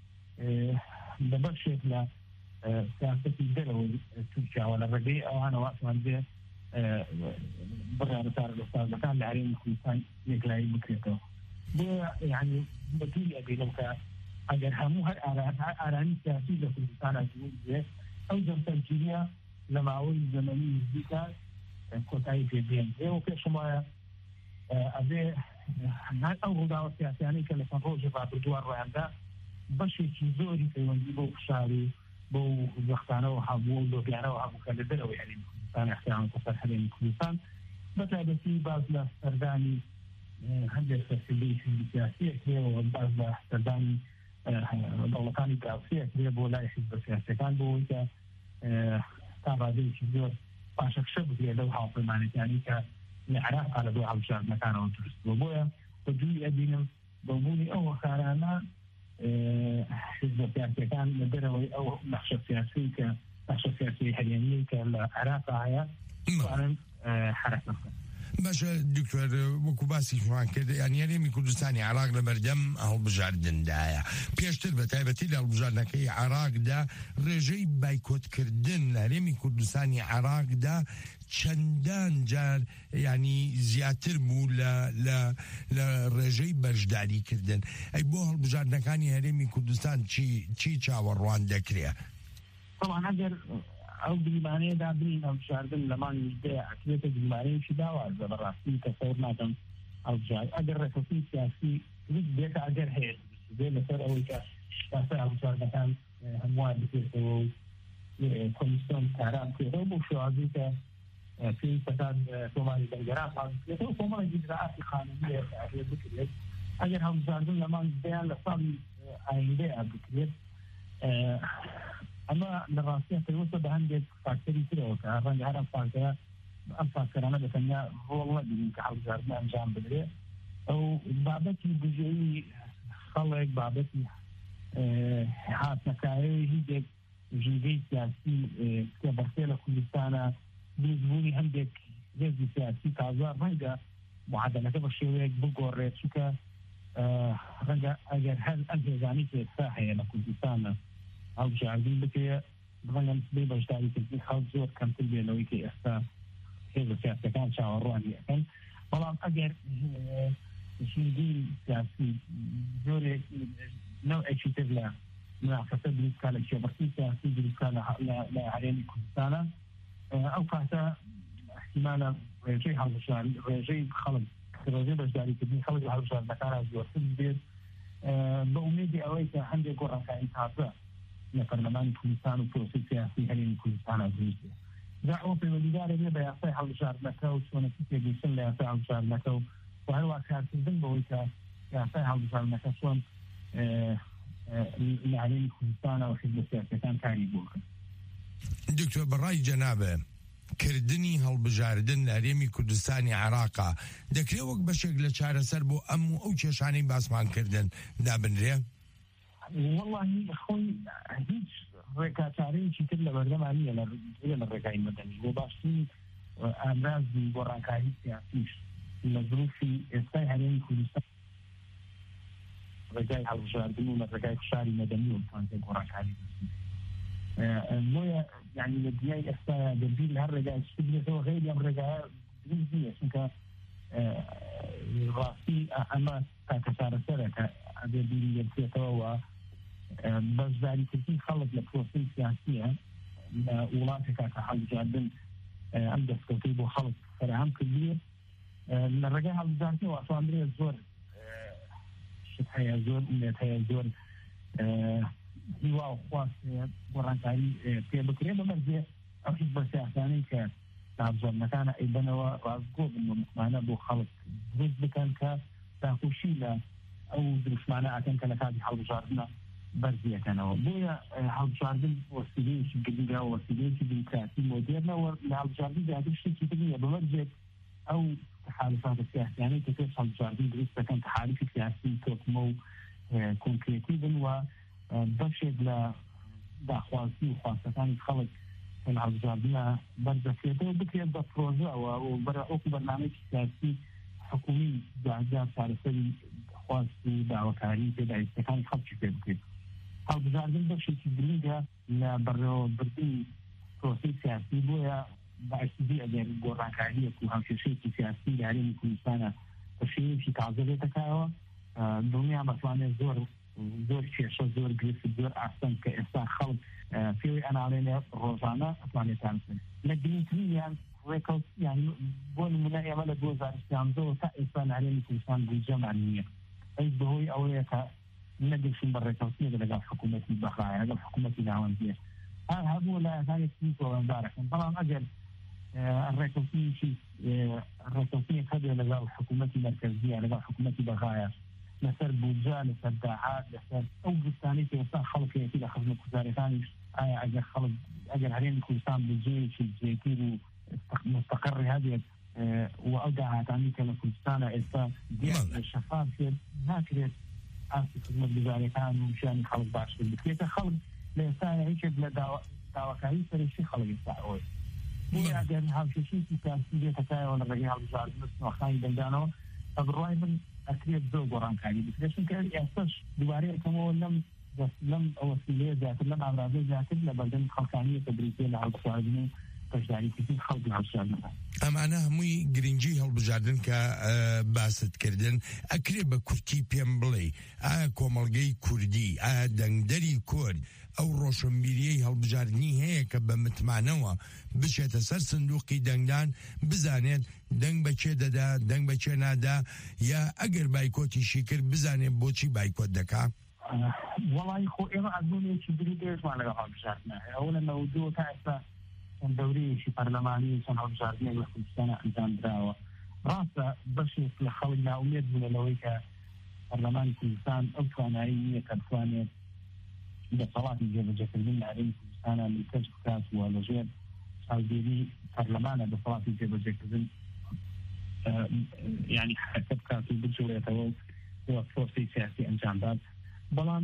Speaker 16: لە بەشێک لە سیاسەتی دەرەوەی تورکیاوە لە ڕێگەی ئەوانەوە ئەتوان بێ بڕیارەتار لەسازەکان لە هەرێمی کوردستان یەکلایی بکرێتەوە بۆیە یعنی بەدووری ئەبێنم کە ئەگەر هەموو هەر ئارانی سیاسی لە کوردستانە دروست بێت ئەو جەمسەرگیریە لە ماوەی زەمەنی نزیکە کۆتایی پێبێن ئێوە پێشم وایە ئەبێ ئەو ڕووداوە سیاسیانەی کە لە چەند ڕۆژێ ڕابردووە ڕۆیاندا بەشێکی زۆری پەیوەندی بۆ کوشاری بۆ وەختانەوە هەبوو و لۆبیانەوە هەبوو کە لە دەرەوەی هەرێمی کوردستان احتیاما بەسەر هەرێمی کوردستان بەتایبەتی باز لە سەردانی هەندێک سەرکردەی سیاسیە کرێەوە باز لە سەردانی دەوڵەتانی گاوسیە کرێ بۆ لای حیزبە سیاسیەکان بۆ ئەوەی کە تا ڕادەیەکی زۆر پاشەکشە بکرێت لەو هاوپەیمانیەکانی کە لە عێراقا لە دوو هەڵبژاردنەکانەوە دروست بووە بۆیە بەدووری ئەبینم بەبوونی ئەو وەخارانە حیزبە سیاسیەکان لە دەرەوەی ئەو نەخشە سیاسی کە نەخشە سیاسی هەرێمیی کە لە عێراقا هەیە توانن حرەکت بکەن
Speaker 4: باشە دکتۆر وەکو باسی شوان کرد یانی هەرێمی کوردستانی عێراق لە بەردەم هەڵبژاردندایە پێشتر بە تایبەتی لە هەڵبژاردنەکەی عێراقدا ڕێژەی بایکۆتکردن لە هەرێمی کوردستانی عێراقدا چەندان جار ینی زیاتر بوو لە ڕێژەی بەشداریکردن ئەی بۆ هەڵبژاردنەکانی هەرێمی کوردستان چی چاوەڕوان دەکرێت
Speaker 16: طبعا ئەگەر ئەو گریمانەیە دابرین هەڵبژاردن لەمان ویزدەیە ئەکرێتە گریمانەیەکی داوازە بەڕاستی تەسەوور ناکەم هەڵبژار ئەگەر ڕێکەوتی سیاسی بێتە ئەگەر هەیە بێ لەسەر ئەوەی کە یاسای هەڵبژاردنەکان هەمووان بکرێتەوە و کۆمیسیۆن کاران بکرێتەوە بۆ شێوازی کە پێویستەکان تۆماری دەرگەران پاس بکرێتەوە کۆمەڵێکی ئیجراعاتی قانونیە ئەگەر بکرێت ئەگەر هەڵبژاردن لەمان ویزدەیان لە ساڵی ئایندەیە بکرێت ئەمە لە ڕاستیە پێوەستە بە هەندێک فاکتەری ترەوە کە ڕەنگە هەر ئەم فاکتەرە ئەم فاکتەرانە بەتەنیا ڕۆڵ نەبینین کە هەڵبژاردن ئەنجام بدرێت ئەو بابەتی بژێوی خەڵک بابەتی هاتنەکایەوەی هیچێک ژینگەی سیاسی کە بەرسێ لە کوردستانە دروستبوونی هەندێک هێزی سیاسی تازە ڕەنگە معادلەکە بە شێوەیەک بگۆڕێت چونکە ڕەنگە ئەگەر هەر ئەم هێزانی کە ئێستا هەیە لە کوردستانە هەڵبژاردن بکرێت ڕەنگە نسبەی بەشداریکردنی خەڵک زۆر کەمتر بێنەوەی کە ئێستا هێزە سیاسەکان چاوەڕوانی ئەکەن بەڵام ئەگەر ژینگەی سیاسی زۆرێک نەوعێکی تر لە مناقەشە دروستکە لە کێبڕکی سیاسی دروستکە لە هەرێمی کوردستانە ئەو کاتە احتیمالە ڕێژەی هەڵبژار ڕێژەی خەڵک ڕێژەی بەشداریکردنی خەڵک لە هەڵبژاردنەکانە زۆرتر بێت بە ئومێدی ئەوەی کە هەندێک گۆڕانکاری تازە لە پەرلەمانی کوردستان و پرۆسی سیاسی هەرێمی کوردستانە دروست بێت جا ئەوە پەیوەندیدارە بێ بە یاسای هەڵبژاردنەکە و چۆنەتی تێگەیشتن لە یاسای هەڵبژاردنەکە و هەروە کارکردن بەوەی کە یاسای هەڵبژاردنەکە چۆن لە هەرێمی کوردستانە و حیزبە سیاسیەکان کاری بۆ بکەن.
Speaker 4: دکتۆر بەڕای جەنابە کردنی هەڵبژاردن لە هەرێمی کوردستانی عێراقا دەکرێت وەک بەشێک لە چارەسەر بۆ ئەم و ئەو کێشانەی باسمان کردن دابنرێ؟
Speaker 16: وەڵڵاهی خۆی هیچ ڕێکاچارەیەکی تر لە بەردەمان نییە لە ڕێگای مەدەنی بۆ باشترین ئامرازی گۆڕانکاری سیاسیش لە ظروفی ئێستای هەرێمی کوردستان ڕێگای هەڵبژاردن و لە ڕێگای فشاری مەدەنی و توانای گۆڕانکاری بۆیە یعنی لە دنیای ئێستا دەبیر لە هەر ڕێگای شت بێتەوە غیری ئەم ڕێگایە دروست نییە چونکە ڕاستی ئەمە تاکە چارەسەرە کە ئەبێ بیری لێبکرێتەوە و بەشداریکردنی خەڵک لە پرۆسەی سیاسیە لە وڵاتێکا کە هەڵبژاردن ئەم دەستکەوتەی بۆ خەڵک فراهم کردووە لە ڕێگای هەڵبژاردنەوە ئەتوانرێت زۆر شت هەیە زۆر ئومێد هەیە زۆر هیوا و خواست گۆڕانکاری پێ بکرێ بەمەرجێ ئەو هیچ بە سیاسانەی کە هەڵبژاردنەکانە ئەیبەنەوە ڕاستگۆ بن و متمانە بۆ خەڵک دروست بکەن کە داخۆشی لە ئەو دروشمانە ئەکەن کە لە کاتی هەڵبژاردنە بەرزیەکەنەوە بۆیە هەڵبژاردن وەسیلەیەکی گرنگە و وەسیلەیەکی دیموکراسی مۆدێرنەوە لە هەڵبژاردن زیاتر شتێکی ترە بەمەرجێت ئەو تحالفات سیاسیانەی کە پێش هەڵبژاردن دروست دەکەن تحالفی سیاسی تۆکمە و کۆنکرێتی بن و بەشێک لە داخوازی و خواستەکانی خەڵک لە هەڵبژاردنە بەرزەکرێتەوە بکرێت بە پرۆژەوە و وەکو بەرنامەیەکی سیاسی حکومی جار چارەسەری خواست و داواکاری پێداویستەکانی خەڵکی پێ بکرێت هەڵبژاردن بەشێکی گرنگە لە بەڕێوەبردنی پرۆسەی سیاسی بۆیە باعثی ئەگەر گۆڕانکاریەک و هەمکێشەیەکی سیاسی لە هەرێمی کوردستانە بە شێوەیەکی تازە بێتەکایەوە دڵنیام ئەتوانێت زۆر زۆر کێشە زۆر گرفت زۆر ئاسان کە ئێستا خەڵک پێوەی ئەناڵێنێ ڕۆژانە ئەتوانێتان بکەن لە گرنگترینیان ڕێکەوت یانی بۆ نمونە ئێمە لە دوو هەزار و سیانزە تا ئێستا لە هەرێمی کوردستان بودجەمان نییە ئەی بەهۆی ئەوەیە کە نەگەشتین بە ڕێکەوتیەکە لەگەڵ حکوومەتی بەخایە لەگەڵ حکوومەتی ناوەندیە هەر هەبوو لایەنێکی تۆڕەندارەکەن بەڵام ئەگەر ڕێکەوتیشی ڕێکەوتیەک هەبێ لەگەڵ حکوومەتی مەرکەزیە لەگەڵ حکوومەتی بەخایە لەسەر بودجە لەسەر داهات لەسەر ئەو گستانەی کە ئێستا خەڵکێتی لە خزمەت گوزارەکانیش ئایا ئەگەر خەڵک ئەگەر هەرێمی کوردستان بودجەیەکی جێگیر و مستەقڕی هەبێت و ئەو داهاتانی کە لە کوردستانە ئێستا دیار شەفاف بێت ناکرێت ئاسی خزمەت گوزارەکان و ژیانی خەڵک باشتر بکرێتە خەڵک لە ئێستا هیچێک لە داواکاری سەرشی خەڵک ئێستا ئەوەی بۆیە ئەگەر هاوکێشەیەکی سیاسی بێتەکایەوە لە ڕێگەی هەڵبژاردن نوخانی دەنگدانەوە بڕای من ئەکرێت زۆر گۆڕانکاری بکرێت چونکە ئێستاش دووبارەی ئەکەمەوە لەم لەم ئەوەسیلەیە زیاتر لەم ئامرازەی زیاتر لە بەردەم خەڵکانیە کە بریتێ لە هەڵبژاردن و بەشداریکردنی خەڵک لە هەڵبژاردنەکان
Speaker 4: ئەمانە هەمووی گرنگی هەڵبژاردن کە باستکردن ئەکرێت بە کورتی پێم بڵێ ئایا کۆمەڵگەی کوردی ئایا دەنگدەری کورد ئەو ڕۆشنبیریەی هەڵبژاردنی هەیە کە بە متمانەوە بچێتە سەر سندوقی دەنگدان بزانێت دەنگ بەکێ دەدا دەنگ بەکێ نادا یا ئەگەر بایکۆتیشی کرد بزانێت بۆچی بایکۆت دەکا
Speaker 16: وەڵی خۆ ئێمە ئەزمونێکی بری دێژمان لەگەڵ هەڵبژاردنە ئەو لە نەودووە تا ئێستا دەورەیەکی پەرلەمانی چەند هەڵبژاردنێک لە کوردستانە ئەنجام درراوە ڕاستە بەشێک لە خەڵک ناومێت بوونە لەوەی کە پەرلەمانی کوردستان ئەو توانایی نییە کە بتوانێت دەسەڵاتی جێبەجێکردن لە هەرێمی کوردستانە ملکەج بکات وە لەژێر چاودێری پەرلەمانە دەسەڵاتی جێبەجێکردن یعنی حرەکە بکات و بجوڵێتەوە و پرۆسەی سیاسی ئەنجامدات بەڵام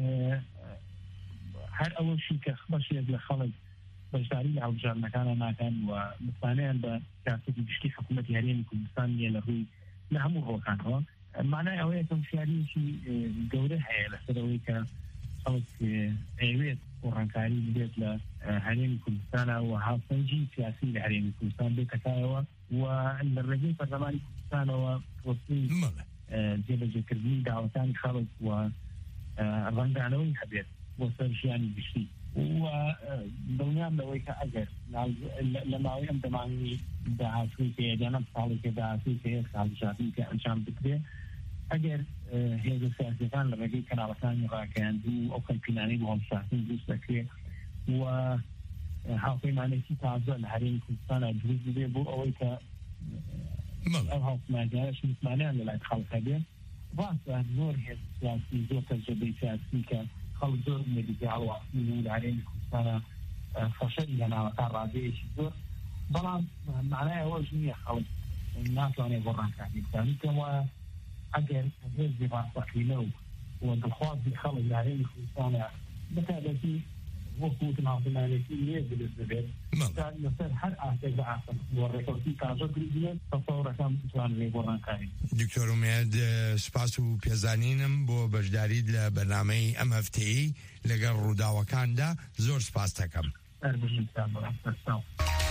Speaker 16: هەر ئەوەشی کە بەشێک لە خەڵک بەشداری لە هەڵبژاردنەکانە ناکەن و متمانەیان بە سیاسەتی گشتی حکوومەتی هەرێمی کوردستان نیە لە ڕووی لە هەموو ڕۆکانەوە مانای ئەوەیە کە وشیاریەکی گەورە هەیە لەسەرەوەی کە خەڵک ئەوێت گۆڕانکاری بێت لە هەرێمی کوردستانە و هاوسەنگی سیاسی لە هەرێمی کوردستان بێتەکایەوە و لە ڕێگەی پەرلەمانی کوردستانەوە پرۆسەی جێبەجێکردنی داوەتانی خەڵک و ڕەنگدانەوەی هەبێت بۆ سەر ژیانی گشتی و دڵنیام لەوەی کە ئەگەر لە ماوەی ئەم دەمانی داهاتووی پێدانم ساڵێکە داهاتووی پێ هەڵبژاردن کە ئەنجام بکرێت ئەگەر هێزە سیاسیەکان لە ڕێگەی کەناڵەکانی ڕاگەیاندن و ئەو کەمپینانەی بۆ هەڵبژاردن دروست دەکرێت و هاوپەیمانێکی تازە لە هەرێمی کوردستانە دروست بێ بۆ ئەوەی کە ئەو هاوپەیمانیانەش متمانەیان لە لای خەڵکە بێت ڕاستە زۆر هێز سیاسی زۆر تەجربەی سیاسی کە خەڵک زۆر مێدیکە هەڵواستین و لە هەرێمی کوردستانە فەشەری لە ناوەکان ڕادەیەکی زۆر بەڵام معنای ئەوەش نییە خەڵک ناتوانێت گۆڕانکاری بکات کەوا ئەگەر هێزی ڕاستەقینە و دڵخوازی خەڵک لە هەرێمی کوردستانە بەتایبەتی وەکوتن هاوسەمانێتی نییە دروست دەبێت لەسەر هەر ئاسێک بە ئاسم بۆ ڕێکەوتی تازە دروست تەسەوڕەکان بتوانێت بۆ ڕانکاری.
Speaker 4: دکتۆر ئومێد سپاس و پێزانینم بۆ بەشداریت لە بەرنامەی ئەم هەفتەیە لەگەڵ ڕووداوەکاندا زۆر سپاس دەکەم.
Speaker 16: هەر بژن